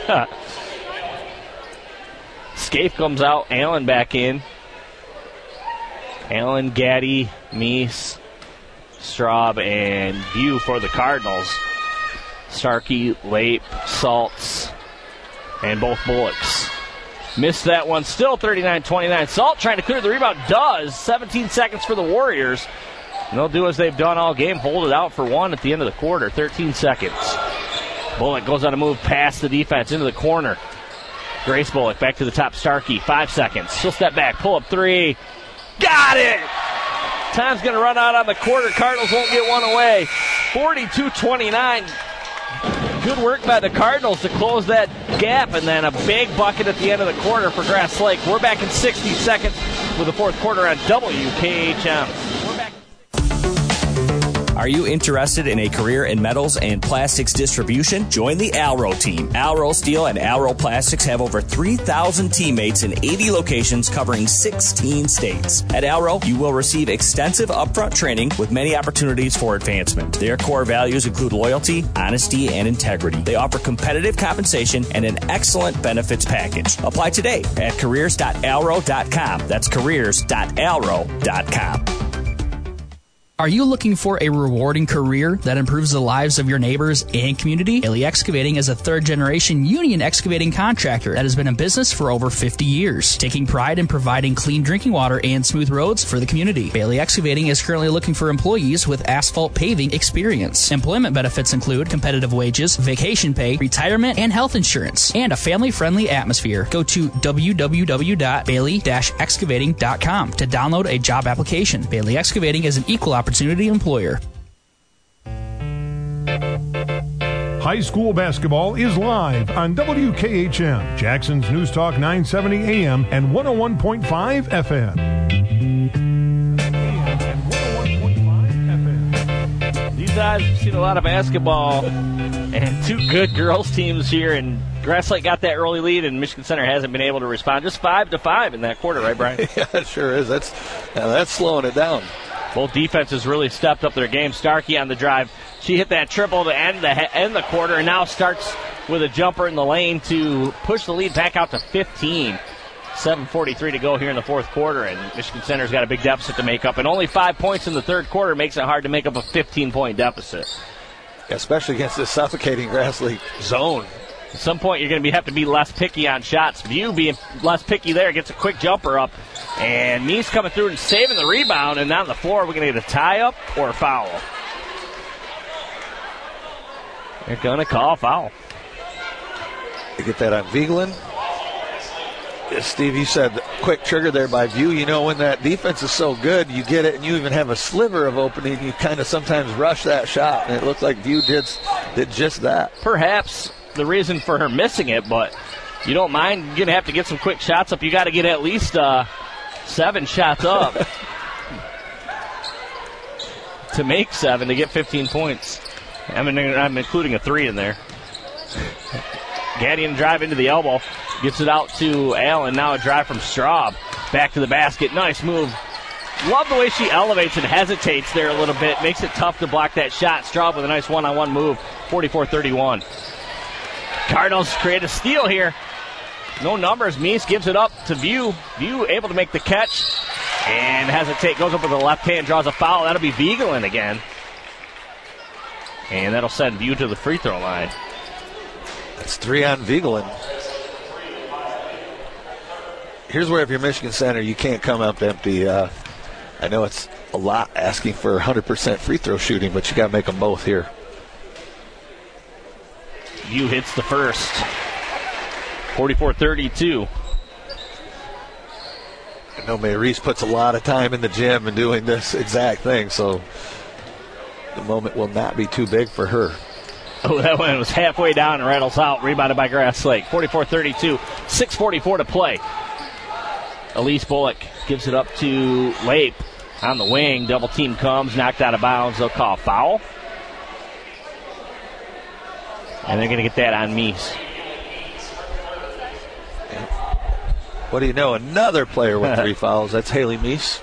S3: Scaife comes out, Allen back in. Allen, Gaddy, Meese, Straub, and View for the Cardinals. Starkey, Lape, Saltz, and both Bullocks. Missed that one. Still 39-29. Salt trying to clear the rebound. Does. 17 seconds for the Warriors. And they'll do as they've done all game. Hold it out for 1 at the end of the quarter. 13 seconds. Bullock goes on a move past the defense into the corner. Grace Bullock back to the top. Starkey. 5 seconds. She'll step back. Pull up 3. Got it! Time's going to run out on the quarter. Cardinals won't get one away. 42-29. Good work by the Cardinals to close that gap, and then a big bucket at the end of the quarter for Grass Lake. We're back in 60 seconds with the fourth quarter on WKHM. We're back.
S17: Are you interested in a career in metals and plastics distribution? Join the Alro team. Alro Steel and Alro Plastics have over 3,000 teammates in 80 locations covering 16 states. At Alro, you will receive extensive upfront training with many opportunities for advancement. Their core values include loyalty, honesty, and integrity. They offer competitive compensation and an excellent benefits package. Apply today at careers.alro.com. That's careers.alro.com.
S8: Are you looking for a rewarding career that improves the lives of your neighbors and community? Bailey Excavating is a third-generation union excavating contractor that has been in business for over 50 years, taking pride in providing clean drinking water and smooth roads for the community. Bailey Excavating is currently looking for employees with asphalt paving experience. Employment benefits include competitive wages, vacation pay, retirement, and health insurance, and a family-friendly atmosphere. Go to www.bailey-excavating.com to download a job application. Bailey Excavating is an equal opportunity employer.
S1: High school basketball is live on WKHM, Jackson's News Talk 970 AM and 101.5 FM.
S3: These guys have seen a lot of basketball and 2 good girls teams here, and Grass Lake got that early lead, and Michigan Center hasn't been able to respond. Just 5-5 in that quarter, right, Brian?
S4: Yeah, it sure is. That's slowing it down.
S3: Both defenses really stepped up their game. Starkey on the drive. She hit that triple to end the quarter, and now starts with a jumper in the lane to push the lead back out to 15. 7:43 to go here in the fourth quarter, and Michigan Center's got a big deficit to make up. And only 5 points in the third quarter makes it hard to make up a 15-point deficit.
S4: Especially against this suffocating Grass Lake zone.
S3: At some point, you're going to have to be less picky on shots. View being less picky there, gets a quick jumper up. And Meese coming through and saving the rebound. And on the floor, we're going to get a tie-up or a foul. They're going to call a foul.
S4: They get that on Vigeland. Steve, you said quick trigger there by View. You know, when that defense is so good, you get it and you even have a sliver of opening. You kind of sometimes rush that shot. And it looked like View did just that.
S3: Perhaps the reason for her missing it, but you don't mind. You're going to have to get some quick shots up. You got to get at least 7 shots up to make 7 to get 15 points. I'm including a 3 in there. Gadian drive into the elbow. Gets it out to Allen. Now a drive from Straub. Back to the basket. Nice move. Love the way she elevates and hesitates there a little bit. Makes it tough to block that shot. Straub with a nice one-on-one move. 44-31. Cardinals create a steal here. No numbers. Meese gives it up to View. View able to make the catch. And hesitate. Goes up with the left hand. Draws a foul. That'll be Vigeland again. And that'll send View to the free throw line.
S4: That's 3 on Vigeland. Here's where if you're Michigan Center, you can't come up empty. I know it's a lot asking for 100% free throw shooting, but you got to make them both here.
S3: View hits the first. 44-32.
S4: I know Maurice puts a lot of time in the gym and doing this exact thing, so the moment will not be too big for her.
S3: Oh, that one was halfway down and rattles out. Rebounded by Grass Lake. 44-32. 6:44 to play. Elise Bullock gives it up to Lape on the wing. Double team comes. Knocked out of bounds. They'll call a foul. And they're going to get that on Meese.
S4: What do you know? Another player with 3 fouls. That's Haley Meese.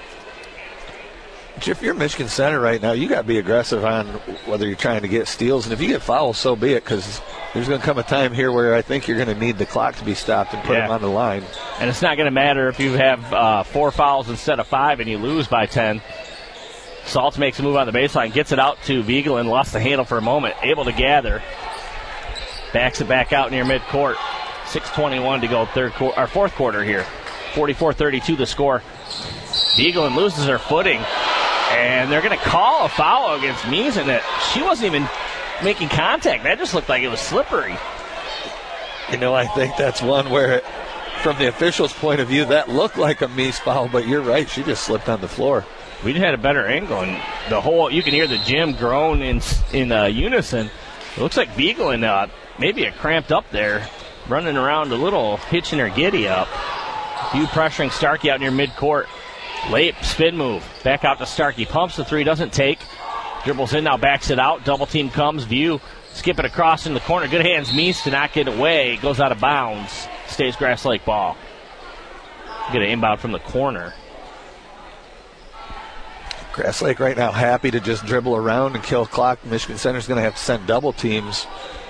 S4: If you're Michigan Center right now, you got to be aggressive on whether you're trying to get steals. And if you get fouls, so be it, because there's going to come a time here where I think you're going to need the clock to be stopped and put them on the line.
S3: And it's not going to matter if you have 4 fouls instead of 5 and you lose by 10. Saltz makes a move on the baseline, gets it out to Vigeland, lost the handle for a moment, able to gather. Backs it back out near midcourt. 6:21 to go fourth quarter here. 44-32 the score. Vigeland loses her footing, and they're going to call a foul against Meese, and she wasn't even making contact. That just looked like it was slippery.
S4: You know, I think that's one where, from the official's point of view, that looked like a Meese foul, but you're right. She just slipped on the floor.
S3: We had a better angle, and you can hear the gym groan in unison. It looks like Vigeland maybe it cramped up there, running around a little, hitching her giddy up. View pressuring Starkey out near midcourt. Late spin move. Back out to Starkey. Pumps the 3, doesn't take. Dribbles in now, backs it out. Double team comes. View skip it across in the corner. Good hands, Meese to not get away. Goes out of bounds. Stays Grass Lake ball. Get an inbound from the corner.
S4: Grass Lake right now happy to just dribble around and kill clock. Michigan Center's going to have to send double teams.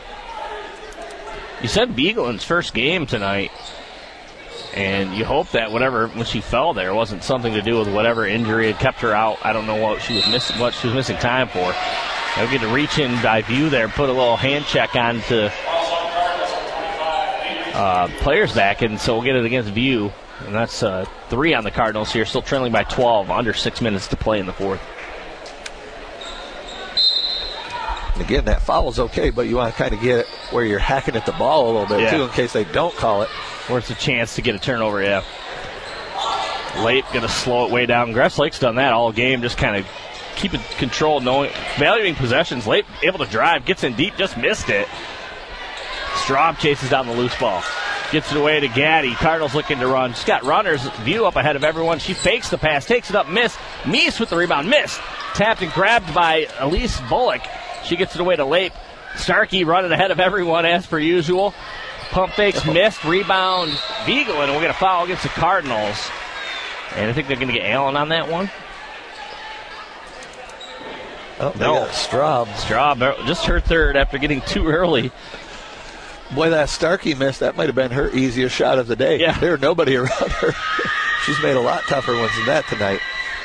S3: You said Vigeland's first game tonight, and you hope that when she fell there, wasn't something to do with whatever injury had kept her out. I don't know what she was missing time for. They'll get to reach in by View there, put a little hand check on to players back, and so we'll get it against View. And that's 3 on the Cardinals here, still trailing by 12, under 6 minutes to play in the fourth.
S4: And again, that foul's okay, but you want to kind of get it where you're hacking at the ball a little bit, too, in case they don't call it.
S3: Or it's a chance to get a turnover, yeah. Late, going to slow it way down. Grass Lake's done that all game, just kind of keeping control, valuing possessions. Late, able to drive, gets in deep, just missed it. Straub chases down the loose ball. Gets it away to Gaddy. Cardinals looking to run. She's got runners. View up ahead of everyone. She fakes the pass, takes it up, miss. Meese with the rebound, missed. Tapped and grabbed by Elise Bullock. She gets it away to Lape. Starkey running ahead of everyone as per usual. Pump fakes, missed. Rebound, Vigeland, and we'll get a foul against the Cardinals. And I think they're going to get Allen on that one.
S4: Oh, no. Straub.
S3: Straub, just her third after getting too early.
S4: Boy, that Starkey miss, that might have been her easiest shot of the day.
S3: Yeah.
S4: There were nobody around her. She's made a lot tougher ones than that tonight.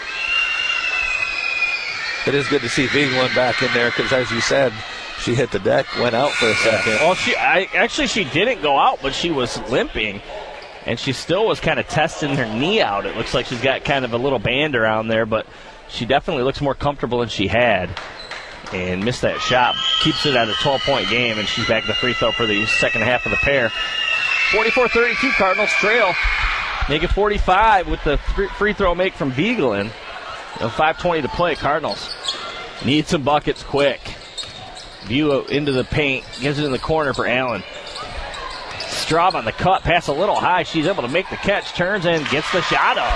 S4: It is good to see Vigeland back in there because, as you said, she hit the deck, went out for a second.
S3: Well, she didn't go out, but she was limping, and she still was kind of testing her knee out. It looks like she's got kind of a little band around there, but she definitely looks more comfortable than she had. And missed that shot. Keeps it at a 12-point game, and she's back to the free throw for the second half of the pair. 44-32, Cardinals trail. Make it 45 with the free throw make from Vigeland. 5:20 to play. Cardinals need some buckets quick. View into the paint. Gives it in the corner for Allen. Straub on the cut. Pass a little high. She's able to make the catch. Turns and gets the shot up.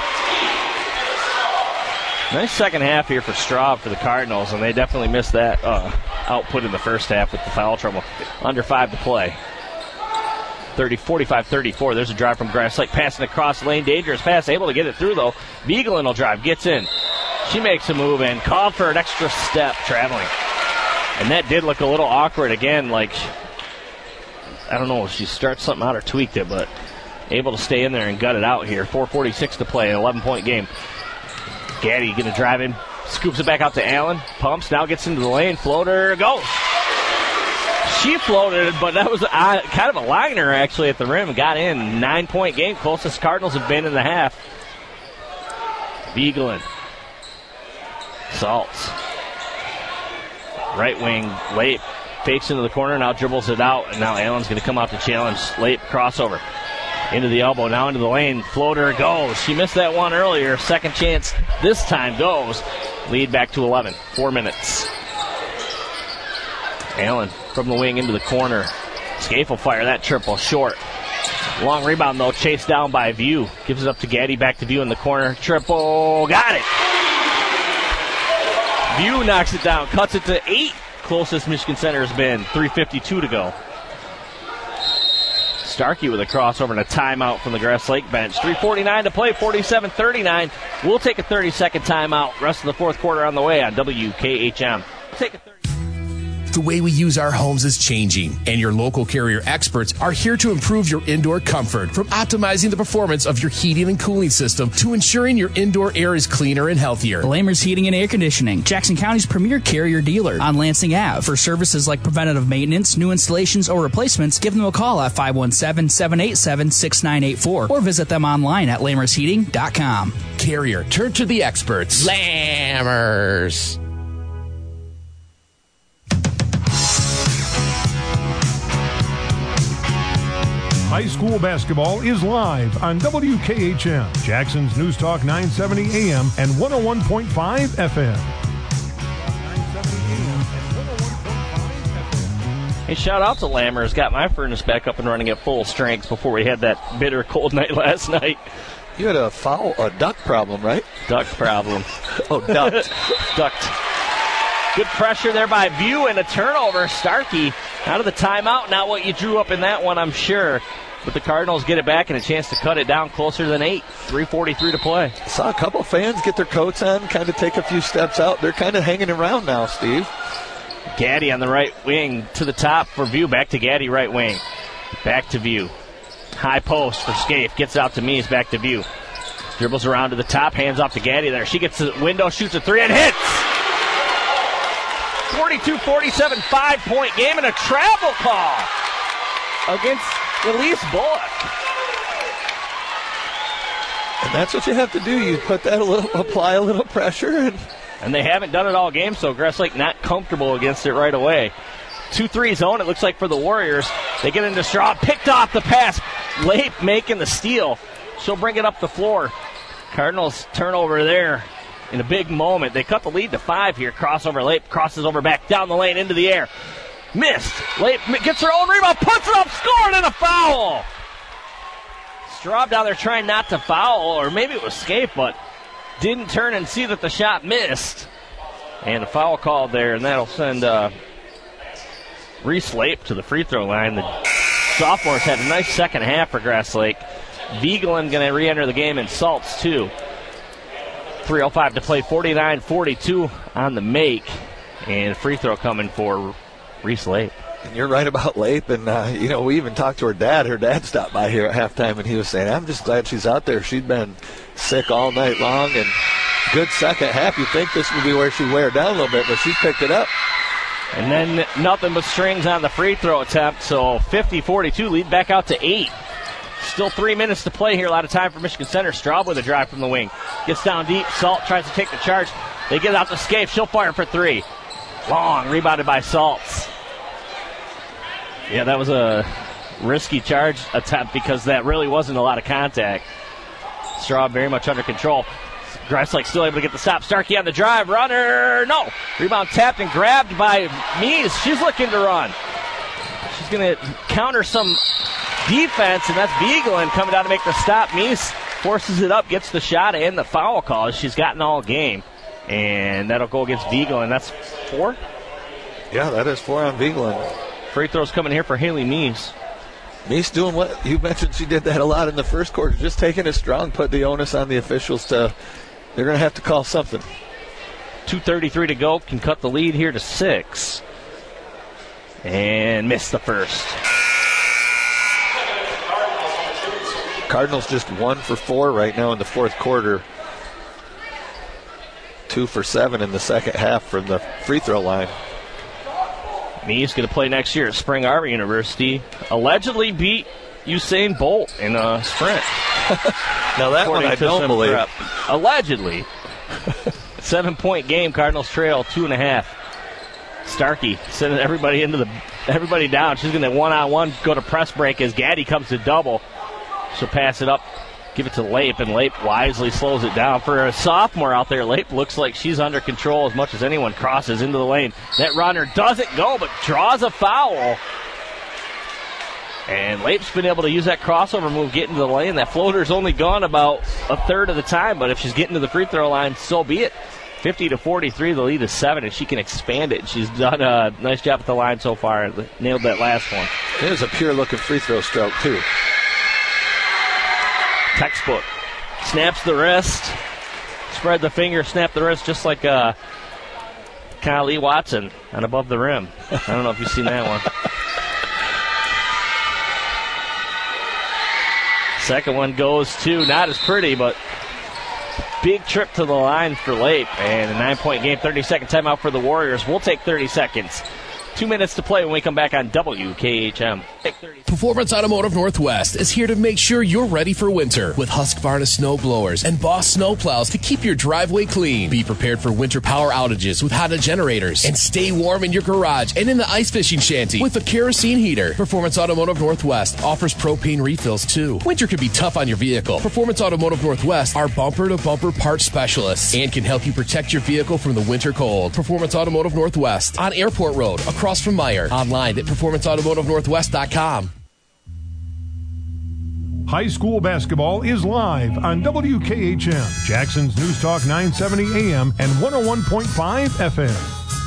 S3: Nice second half here for Straub for the Cardinals, and they definitely missed that output in the first half with the foul trouble. Under 5 to play. 45-34. There's a drive from Grass Lake, passing across the lane. Dangerous pass, able to get it through, though. Vigeland will drive, gets in. She makes a move and called for an extra step traveling. And that did look a little awkward again, like, I don't know if she starts something out or tweaked it, but able to stay in there and gut it out here. 4:46 to play, an 11-point game. Gaddy going to drive in, scoops it back out to Allen, pumps, now gets into the lane, floater, goes. She floated, but that was kind of a liner actually at the rim, got in. 9-point game, closest Cardinals have been in the half. Vigeland. Salts. Right wing, Lape fakes into the corner, now dribbles it out, and now Allen's going to come out to challenge. Lape, crossover. Into the elbow, now into the lane. Floater goes. She missed that one earlier. Second chance this time goes. Lead back to 11. 4 minutes. Allen from the wing into the corner. Scaife will fire that triple short. Long rebound, though, chased down by View. Gives it up to Gaddy, back to View in the corner. Triple, got it! View knocks it down, cuts it to 8. Closest Michigan Center has been. 3:52 to go. Starkey with a crossover and a timeout from the Grass Lake bench. 3:49 to play, 47-39. We'll take a 30-second timeout. Rest of the fourth quarter on the way on WKHM. We'll take a 30.
S5: The way we use our homes is changing, and your local Carrier experts are here to improve your indoor comfort, from optimizing the performance of your heating and cooling system to ensuring your indoor air is cleaner and healthier.
S8: Lamers Heating and Air Conditioning, Jackson County's premier Carrier dealer on Lansing Ave. For services like preventative maintenance, new installations, or replacements, give them a call at 517-787-6984 or visit them online at lamersheating.com.
S5: Carrier, turn to the experts. Lammers.
S1: High school basketball is live on WKHM, Jackson's News Talk 970 AM and 101.5 FM.
S3: Hey, shout out to Lammers. Got my furnace back up and running at full strength before we had that bitter cold night last night.
S4: You had a duct problem, right?
S3: Duct problem.
S4: Oh, duct.
S3: Duct. Good pressure there by View and a turnover. Starkey out of the timeout. Not what you drew up in that one, I'm sure. But the Cardinals get it back and a chance to cut it down closer than 8. 3:43 to play.
S4: Saw a couple fans get their coats on, kind of take a few steps out. They're kind of hanging around now, Steve.
S3: Gaddy on the right wing to the top for View. Back to Gaddy, right wing. Back to View. High post for Scaife. Gets out to Mees. Back to View. Dribbles around to the top. Hands off to Gaddy there. She gets to the window, shoots a 3 and hits. 42-47, 5-point game and a travel call against Elise Bullock.
S4: And that's what you have to do. You put that apply a little pressure.
S3: And they haven't done it all game, so Grass Lake not comfortable against it right away. 2-3 zone, it looks like, for the Warriors. They get into Straw, picked off the pass. Lape making the steal. She'll bring it up the floor. Cardinals turnover there. In a big moment, they cut the lead to 5 here. Crossover, Lape crosses over back down the lane into the air. Missed. Lape gets her own rebound, puts it up, scored, and a foul. Straub down there trying not to foul, or maybe it was Scaife, but didn't turn and see that the shot missed. And a foul called there, and that'll send Reese Lape to the free throw line. The sophomores had a nice second half for Grass Lake. Vigeland going to re-enter the game, and Salts too. 3:05 to play, 49-42 on the make. And free throw coming for Reese Lape.
S4: And you're right about Lape. And, we even talked to her dad. Her dad stopped by here at halftime, and he was saying, I'm just glad she's out there. She'd been sick all night long. And good second half. You'd think this would be where she'd wear down a little bit, but she picked it up.
S3: And then nothing but strings on the free throw attempt. So 50-42, lead back out to 8. Still 3 minutes to play here. A lot of time for Michigan Center. Straub with a drive from the wing. Gets down deep. Salt tries to take the charge. They get it out to Scaife. She'll fire for 3. Long. Rebounded by Salts. Yeah, that was a risky charge attempt because that really wasn't a lot of contact. Straub very much under control. Grass Lake still able to get the stop. Starkey on the drive. Runner. No. Rebound tapped and grabbed by Mees. She's looking to run. She's going to counter some defense, and that's Vigeland coming down to make the stop. Mees forces it up, gets the shot and the foul call. She's gotten all game, and that'll go against Vigeland. That's 4?
S4: Yeah, that is 4 on Vigeland.
S3: Free throws coming here for Haley Mees.
S4: Meese doing what you mentioned. She did that a lot in the first quarter, just taking it strong, put the onus on the officials to. They're going to have to call something.
S3: 2:33 to go, can cut the lead here to 6. And missed the first.
S4: Cardinals just 1 for 4 right now in the fourth quarter. 2 for 7 in the second half from the free throw line.
S3: Meese going to play next year at Spring Arbor University. Allegedly beat Usain Bolt in a sprint.
S4: Now that one I don't believe.
S3: Prep. Allegedly. 7-point game. Cardinals trail 2.5. Starkey sending everybody down. She's going to one-on-one go to press break as Gaddy comes to double. She'll pass it up, give it to Lape, and Lape wisely slows it down. For a sophomore out there, Lape looks like she's under control as much as anyone. Crosses into the lane. That runner doesn't go, but draws a foul. And Lape's been able to use that crossover move, get into the lane. That floater's only gone about a third of the time, but if she's getting to the free throw line, so be it. 50-43, the lead is 7, and she can expand it. She's done a nice job at the line so far. Nailed that last one.
S4: It was a pure-looking free throw stroke, too.
S3: Textbook. Snaps the wrist. Spread the finger, snap the wrist, just like Kylie Watson on Above the Rim. I don't know if you've seen that one. Second one goes to, not as pretty, but big trip to the line for Lape. And a 9-point game, 30-second timeout for the Warriors. We'll take 30 seconds. 2 minutes to play when we come back on WKHM.
S5: Performance Automotive Northwest is here to make sure you're ready for winter with Husqvarna snow blowers and Boss snow plows to keep your driveway clean. Be prepared for winter power outages with Honda generators and stay warm in your garage and in the ice fishing shanty with a kerosene heater. Performance Automotive Northwest offers propane refills too. Winter can be tough on your vehicle. Performance Automotive Northwest are bumper-to-bumper parts specialists and can help you protect your vehicle from the winter cold. Performance Automotive Northwest on Airport Road, across from Meyer. Online at performanceautomotivenorthwest.com.
S1: High school basketball is live on WKHM, Jackson's News Talk 970 AM and 101.5 FM.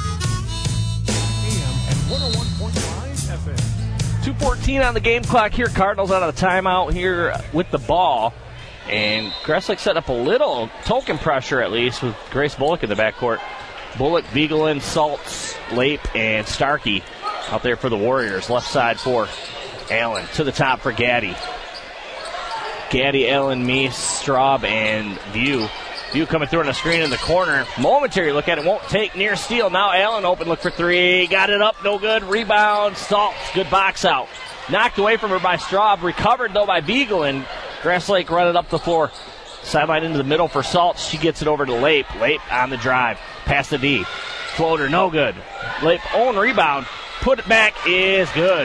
S1: AM and 101.5 FM.
S3: 2:14 on the game clock here. Cardinals out of the timeout here with the ball. And Gresslich set up a little token pressure, at least, with Grace Bullock in the backcourt. Bullock, Vigelin, Saltz, Lape, and Starkey out there for the Warriors. Left side for Allen. To the top for Gaddy. Gaddy, Allen, Meese, Straub, and View. View coming through on a screen in the corner. Momentary look at it. Won't take. Near steal. Now Allen open. Look for three. Got it up. No good. Rebound. Saltz. Good box out. Knocked away from her by Straub. Recovered, though, by Vigelin. Grass Lake running up the floor. Sideline into the middle for Saltz. She gets it over to Lape. Lape on the drive. Pass the D. Floater. No good. Lape own rebound. Put it back is good.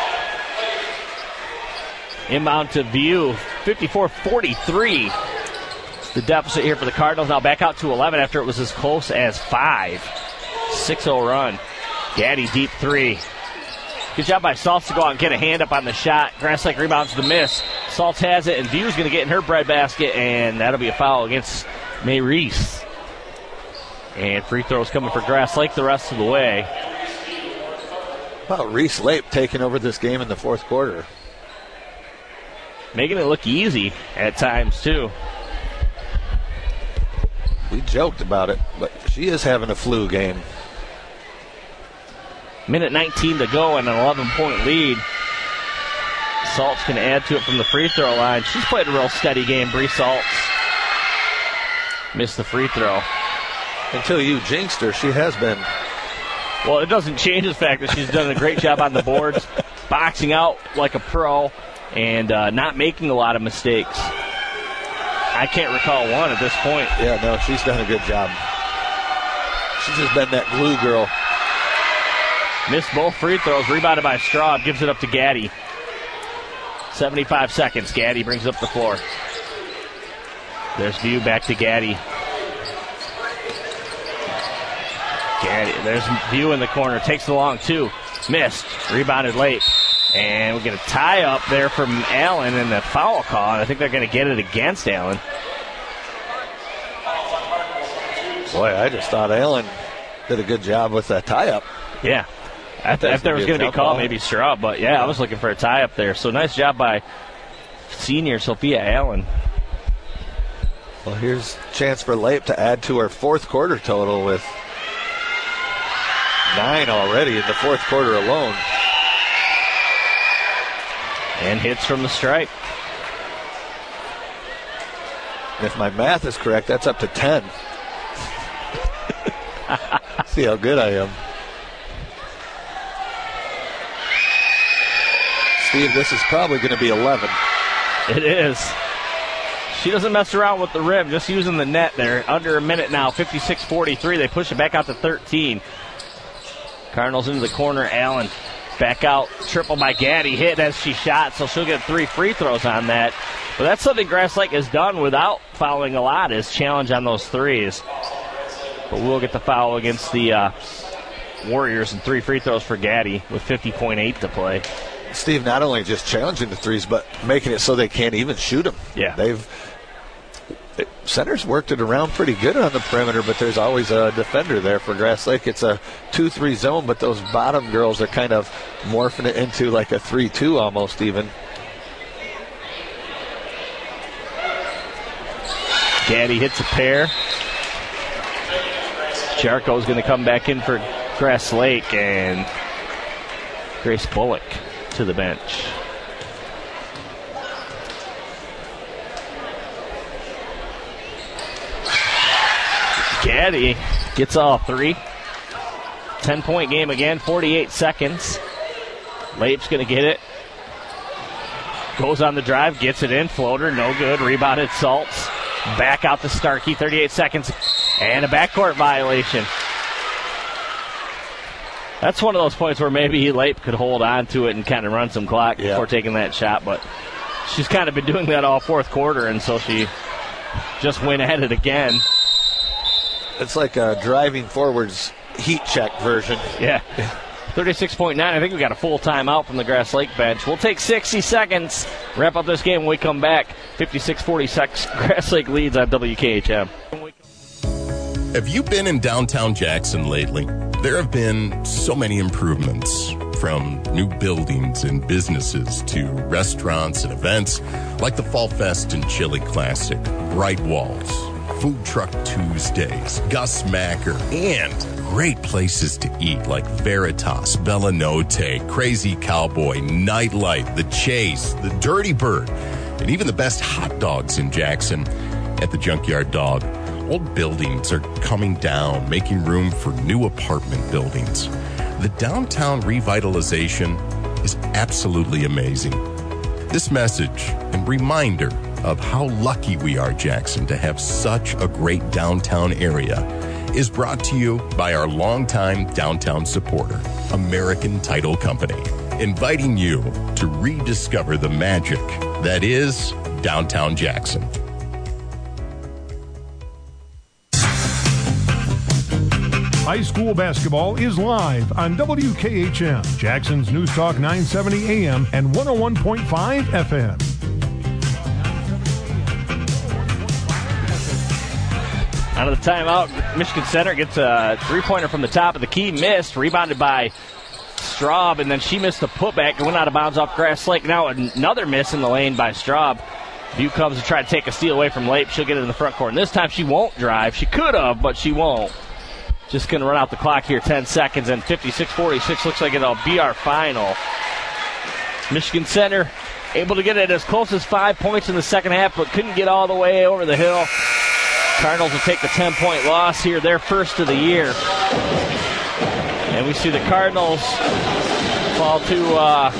S3: Inbound to View. 54-43. The deficit here for the Cardinals. Now back out to 11 after it was as close as 5. 6-0 run. Gaddy deep three. Good job by Saltz to go out and get a hand up on the shot. Grass Lake rebounds the miss. Saltz has it, and View's going to get in her breadbasket, and that'll be a foul against May Reese. And free throws coming for Grass Lake the rest of the way.
S4: How about Reese Lape taking over this game in the fourth quarter?
S3: Making it look easy at times, too.
S4: We joked about it, but she is having a flu game.
S3: Minute 19 to go and an 11-point lead. Saltz can add to it from the free throw line. She's played a real steady game, Bree Saltz. Missed the free throw.
S4: Until you jinxed her, she has been.
S3: Well, it doesn't change the fact that she's done a great job on the boards, boxing out like a pro, and not making a lot of mistakes. I can't recall one at this point.
S4: Yeah, no, she's done a good job. She's just been that glue girl.
S3: Missed both free throws. Rebounded by Straub. Gives it up to Gaddy. 75 seconds. Gaddy brings up the floor. There's View back to Gaddy. There's View in the corner. Takes the long two. Missed. Rebounded late. And we're going to tie up there from Allen in the foul call. I think they're going to get it against Allen.
S4: Boy, I just thought Allen did a good job with that tie-up.
S3: Yeah. If there was going to be a call, maybe Straub. But, yeah, I was looking for a tie up there. So nice job by senior Sophia Allen.
S4: Well, here's a chance for Lape to add to her fourth quarter total with 9 already in the fourth quarter alone.
S3: And hits from the stripe.
S4: And if my math is correct, that's up to 10. See how good I am. Steve, this is probably going to be 11.
S3: It is. She doesn't mess around with the rim, just using the net there. Under a minute now, 56-43. They push it back out to 13. Cardinals into the corner. Allen back out. Triple by Gaddy. Hit as she shot, so she'll get 3 free throws on that. But that's something Grass Lake has done without fouling a lot, is challenge on those threes. But we'll get the foul against the Warriors and 3 free throws for Gaddy with 50.8 to play.
S4: Steve, not only just challenging the threes, but making it so they can't even shoot them.
S3: Yeah.
S4: Center's worked it around pretty good on the perimeter, but there's always a defender there for Grass Lake. It's a 2-3 zone, but those bottom girls are kind of morphing it into like a 3-2 almost even.
S3: Gaddy hits a pair. Jarko's going to come back in for Grass Lake, and Grace Bullock to the bench. Gaddy gets all 3. 10-point game again, 48 seconds. Lape's going to get it. Goes on the drive, gets it in. Floater, no good. Rebounded Salts. Back out to Starkey, 38 seconds. And a backcourt violation. That's one of those points where maybe Lape could hold on to it and kind of run some clock before taking that shot. But she's kind of been doing that all fourth quarter, and so she just went at it again.
S4: It's like a driving forwards heat check version.
S3: Yeah. 36.9. I think we got a full timeout from the Grass Lake bench. We'll take 60 seconds, wrap up this game when we come back. 56-46, Grass Lake leads on WKHM.
S9: Have you been in downtown Jackson lately? There have been so many improvements, from new buildings and businesses to restaurants and events like the Fall Fest and Chili Classic, Bright Walls, Food Truck Tuesdays, Gus Macker, and great places to eat like Veritas, Bella Notte, Crazy Cowboy, Nightlight, The Chase, The Dirty Bird, and even the best hot dogs in Jackson at the Junkyard Dog. Old buildings are coming down, making room for new apartment buildings. The downtown revitalization is absolutely amazing. This message and reminder of how lucky we are, Jackson, to have such a great downtown area is brought to you by our longtime downtown supporter, American Title Company, inviting you to rediscover the magic that is downtown Jackson.
S1: High school basketball is live on WKHM, Jackson's News Talk 970 AM and 101.5 FM.
S3: Out of the timeout, Michigan Center gets a three-pointer from the top of the key, missed, rebounded by Straub, and then she missed the putback and went out of bounds off Grass Lake. Now another miss in the lane by Straub. View comes to try to take a steal away from Lape. She'll get it in the front court. And this time she won't drive. She could have, but she won't. Just going to run out the clock here, 10 seconds, and 56-46 looks like it'll be our final. Michigan Center able to get it as close as 5 points in the second half, but couldn't get all the way over the hill. Cardinals will take the 10-point loss here, their first of the year. And we see the Cardinals fall to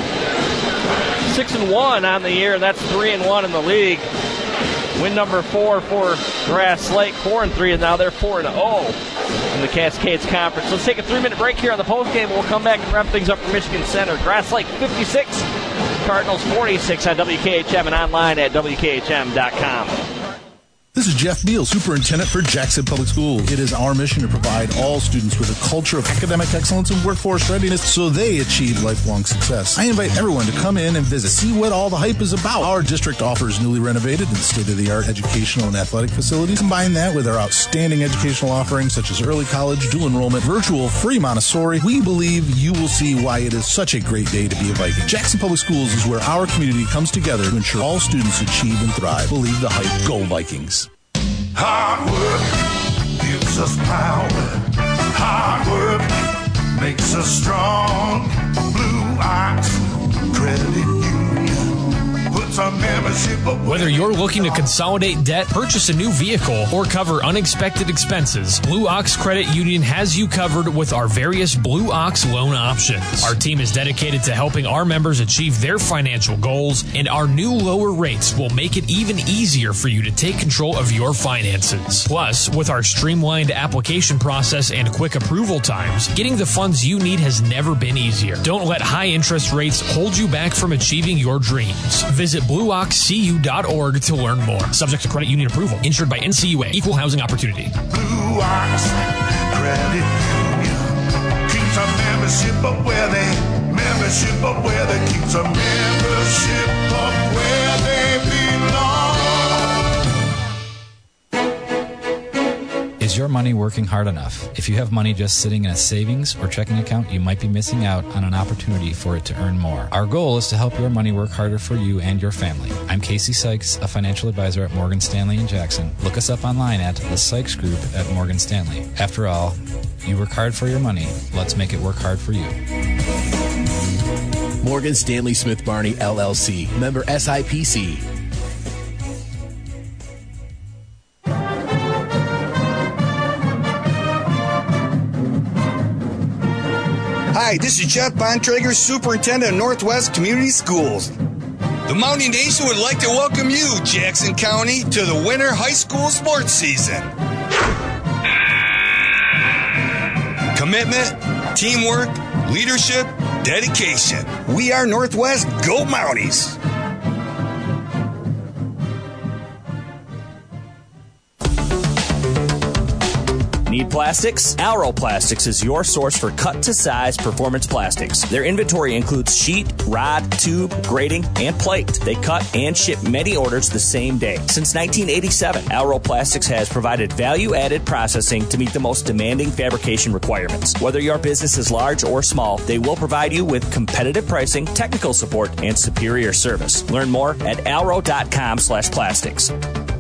S3: 6-1 on the year. That's 3-1 in the league. Win number 4 for Grass Lake, 4-3, and now they're 4-0 in the Cascades Conference. Let's take a 3-minute break here on the postgame. We'll come back and wrap things up for Michigan Center. Grass Lake 56, Cardinals 46 on WKHM and online at WKHM.com.
S15: This is Jeff Beal, Superintendent for Jackson Public School. It is our mission to provide all students with a culture of academic excellence and workforce readiness so they achieve lifelong success. I invite everyone to come in and visit, see what all the hype is about. Our district offers newly renovated and state-of-the-art educational and athletic facilities. Combine that with our outstanding educational offerings such as early college, dual enrollment, virtual, free Montessori. We believe you will see why it is such a great day to be a Viking. Jackson Public Schools is where our community comes together to ensure all students achieve and thrive. Believe the hype. Go Vikings.
S16: Hard work gives us power. Hard work makes us strong. Blue Ox Credit Union puts our membership away.
S2: Whether you're looking to consolidate debt, purchase a new vehicle, or cover unexpected expenses, Blue Ox Credit Union has you covered with our various Blue Ox loan options. Our team is dedicated to helping our members achieve their financial goals, and our new lower rates will make it even easier for you to take control of your finances. Plus, with our streamlined application process and quick approval times, getting the funds you need has never been easier. Don't let high interest rates hold you back from achieving your dreams. Visit BlueOxCU.org to learn more. Subject to credit union approval. Insured by NCUA. Equal housing opportunity.
S16: Blue Ox Credit Union keeps our membership up where they keeps our membership up where they belong.
S10: Is your money working hard enough? If you have money just sitting in a savings or checking account, you might be missing out on an opportunity for it to earn more. Our goal is to help your money work harder for you and your family. I'm Casey Sykes, a financial advisor at Morgan Stanley in Jackson. Look us up online at the Sykes Group at Morgan Stanley. After all, you work hard for your money. Let's make it work hard for you.
S5: Morgan Stanley Smith Barney, LLC. Member SIPC.
S19: Hi, this is Jeff Bontrager, Superintendent of Northwest Community Schools. The Mountie Nation would like to welcome you, Jackson County, to the winter high school sports season. Commitment, teamwork, leadership, dedication. We are Northwest Go Mounties.
S17: Need plastics? Alro Plastics is your source for cut-to-size performance plastics. Their inventory includes sheet, rod, tube, grating, and plate. They cut and ship many orders the same day. Since 1987, Alro Plastics has provided value-added processing to meet the most demanding fabrication requirements. Whether your business is large or small, they will provide you with competitive pricing, technical support, and superior service. Learn more at alro.com/plastics.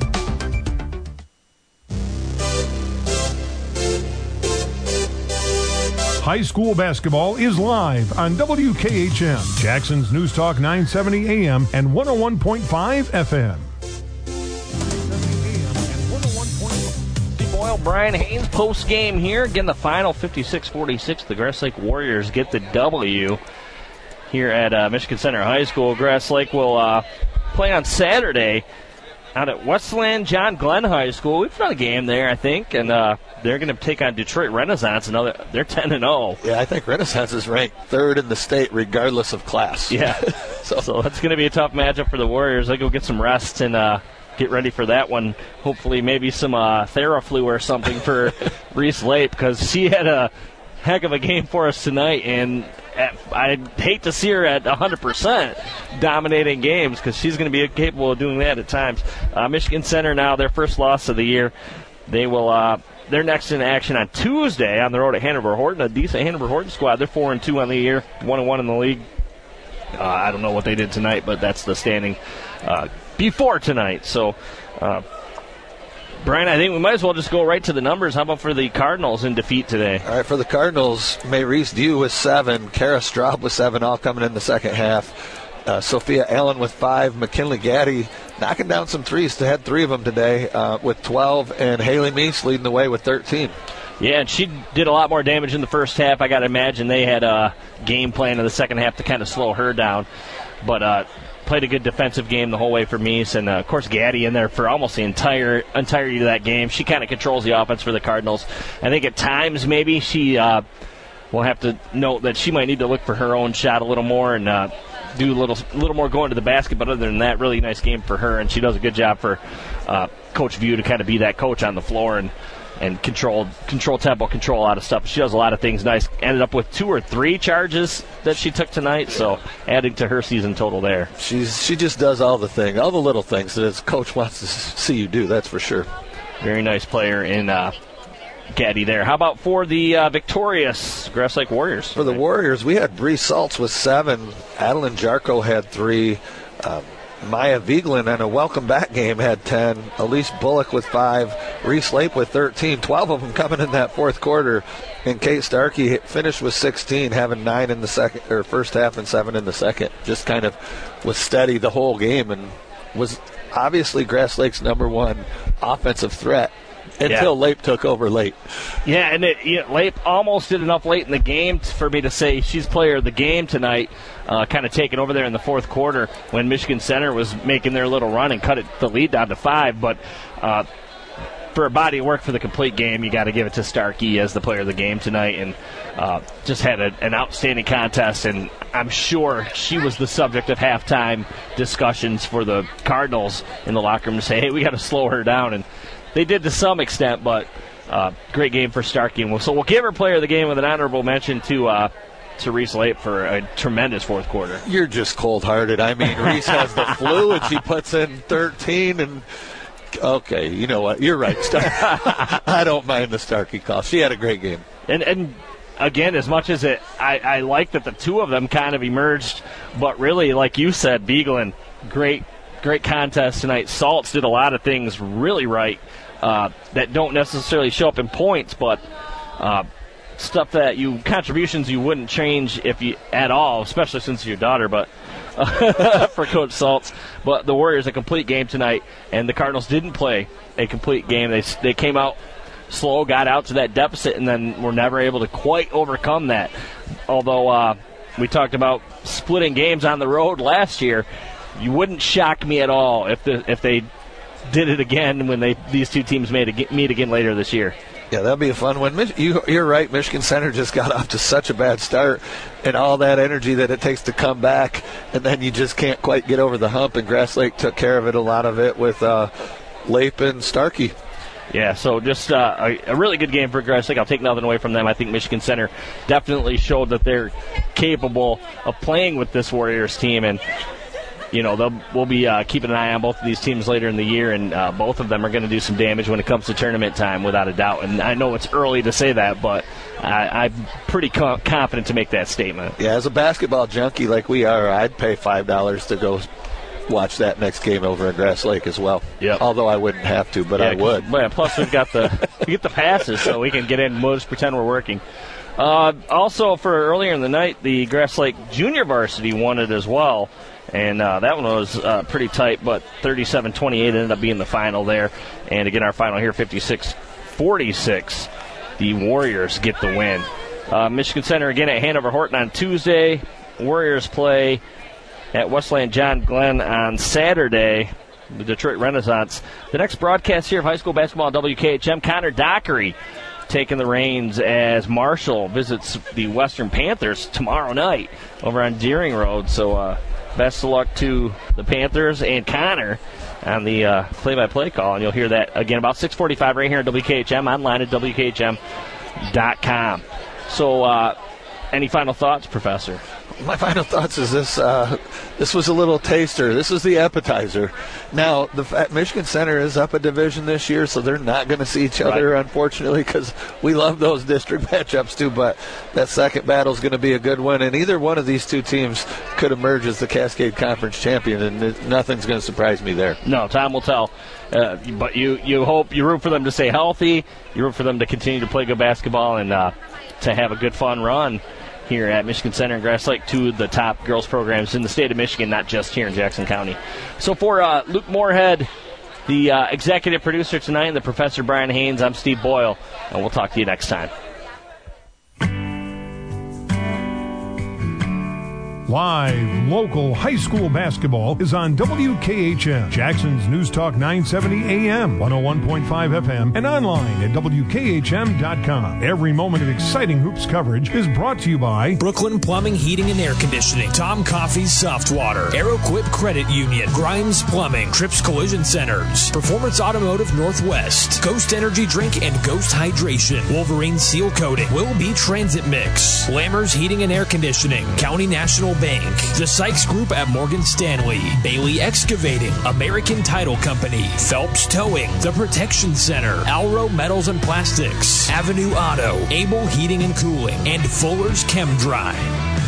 S1: High school basketball is live on WKHM, Jackson's News Talk 970 AM and 101.5 FM.
S3: Boyle, Brian Haynes post game here. Again, the final 56-46. The Grass Lake Warriors get the W here at Michigan Center High School. Grass Lake will play on Saturday out at Westland John Glenn High School. We've done a game there, I think, and they're going to take on Detroit Renaissance. They're 10-0.
S4: Yeah, I think Renaissance is ranked third in the state, regardless of class.
S3: Yeah, so that's going to be a tough matchup for the Warriors. They go get some rest and get ready for that one. Hopefully, maybe some Theraflu or something for Reese Lape, because she had a heck of a game for us tonight, and I'd hate to see her at 100% dominating games, because she's going to be capable of doing that at times. Michigan Center now, their first loss of the year. They will they're next in action on Tuesday on the road at Hanover Horton, a decent Hanover Horton squad. They're 4-2 on the year, 1-1 in the league. I don't know what they did tonight, but that's the standing before tonight. So, Brian, I think we might as well just go right to the numbers. How about for the Cardinals in defeat today?
S4: All right, for the Cardinals, Maurice Dew with 7, Kara Straub with 7, all coming in the second half. Sophia Allen with 5, McKinley Gaddy knocking down some threes. They had 3 of them today with 12, and Haley Meese leading the way with 13.
S3: Yeah, and she did a lot more damage in the first half. I got to imagine they had a game plan in the second half to kind of slow her down. But played a good defensive game the whole way for Meese, and of course Gaddy in there for almost the entirety of that game. She kind of controls the offense for the Cardinals. I think at times maybe she will have to note that she might need to look for her own shot a little more and do a little more going to the basket. But other than that, really nice game for her, and she does a good job for Coach View to kind of be that coach on the floor and control tempo, control a lot of stuff. She does a lot of things nice. Ended up with 2 or 3 charges that she took tonight, so adding to her season total there.
S4: She just does all the little things that his coach wants to see you do, that's for sure.
S3: Very nice player in Gaddy there. How about for the victorious Grass Lake Warriors?
S4: For the Warriors, we had Bree Saltz with 7. Adeline Jarko had 3. Maya Vigeland in a welcome back game had 10. Elise Bullock with 5. Reese Lape with 13. 12 of them coming in that fourth quarter. And Kate Starkey finished with 16, having 9 in the first half and 7 in the second. Just kind of was steady the whole game and was obviously Grass Lake's number 1 offensive threat until Lape took over late.
S3: Yeah, and Lape almost did enough late in the game for me to say she's player of the game tonight, kind of taking over there in the fourth quarter when Michigan Center was making their little run and cut the lead down to 5. But for a body of work for the complete game, you got to give it to Starkey as the player of the game tonight, and just had an outstanding contest, and I'm sure she was the subject of halftime discussions for the Cardinals in the locker room to say, hey, we got to slow her down, and they did to some extent, but great game for Starkey. And so we'll give her player of the game with an honorable mention to Reese Lape for a tremendous fourth quarter.
S4: You're just cold-hearted. I mean, Reese has the flu, and she puts in 13, and okay, you know what? You're right. I don't mind the Starkey call. She had a great game.
S3: And again, as much as I like that the two of them kind of emerged, but really, like you said, Vigeland, great contest tonight. Saltz did a lot of things really right that don't necessarily show up in points, but stuff contributions you wouldn't change at all, especially since your daughter, but for Coach Saltz. But the Warriors a complete game tonight, and the Cardinals didn't play a complete game. They came out slow, got out to that deficit, and then were never able to quite overcome that. Although we talked about splitting games on the road last year, you wouldn't shock me at all if they did it again when these two teams meet again later this year.
S4: Yeah, that'd be a fun one. You're right. Michigan Center just got off to such a bad start, and all that energy that it takes to come back, and then you just can't quite get over the hump. And Grass Lake took care of it, a lot of it, with Lape and Starkey.
S3: Yeah, so just a really good game for Grass Lake. I'll take nothing away from them. I think Michigan Center definitely showed that they're capable of playing with this Warriors team, and we'll be keeping an eye on both of these teams later in the year, and both of them are going to do some damage when it comes to tournament time, without a doubt. And I know it's early to say that, but I'm pretty confident to make that statement.
S4: Yeah, as a basketball junkie like we are, I'd pay $5 to go watch that next game over in Grass Lake as well.
S3: Yep.
S4: Although I wouldn't have to, but I would.
S3: Yeah, plus we get the passes, so we can get in and we'll just pretend we're working. Also, for earlier in the night, the Grass Lake Junior Varsity won it as well. And that one was pretty tight, but 37-28 ended up being the final there. And again, our final here, 56-46. The Warriors get the win. Michigan Center again at Hanover Horton on Tuesday. Warriors play at Westland John Glenn on Saturday. The Detroit Renaissance. The next broadcast here of high school basketball on WKHM, Connor Dockery taking the reins as Marshall visits the Western Panthers tomorrow night over on Deering Road. So best of luck to the Panthers and Connor on the play-by-play call. And you'll hear that again about 6:45 right here at WKHM, online at WKHM.com. So any final thoughts, Professor?
S4: My final thoughts is this was a little taster. This was the appetizer. Now, Michigan Center is up a division this year, so they're not going to see each other, unfortunately, because we love those district matchups too, but that second battle is going to be a good one, and either one of these two teams could emerge as the Cascade Conference champion, and nothing's going to surprise me there.
S3: No, time will tell. But you hope, you root for them to stay healthy, you root for them to continue to play good basketball, and to have a good, fun run here at Michigan Center and Grass Lake, two of the top girls programs in the state of Michigan, not just here in Jackson County. So for Luke Moorhead, the executive producer tonight, and the Professor Brian Haynes, I'm Steve Boyle, and we'll talk to you next time.
S1: Live, local high school basketball is on WKHM, Jackson's News Talk 970 AM, 101.5 FM, and online at WKHM.com. Every moment of exciting hoops coverage is brought to you by
S2: Brooklyn Plumbing, Heating, and Air Conditioning, Tom Coffey's Soft Water, AeroQuip Credit Union, Grimes Plumbing, Trips Collision Centers, Performance Automotive Northwest, Ghost Energy Drink and Ghost Hydration, Wolverine Seal Coating, Will Be Transit Mix, Lammers Heating and Air Conditioning, County National Bank, the Sykes Group at Morgan Stanley, Bailey Excavating, American Title Company, Phelps Towing, The Protection Center, Alro Metals and Plastics, Avenue Auto, Able Heating and Cooling, and Fuller's Chem Dry.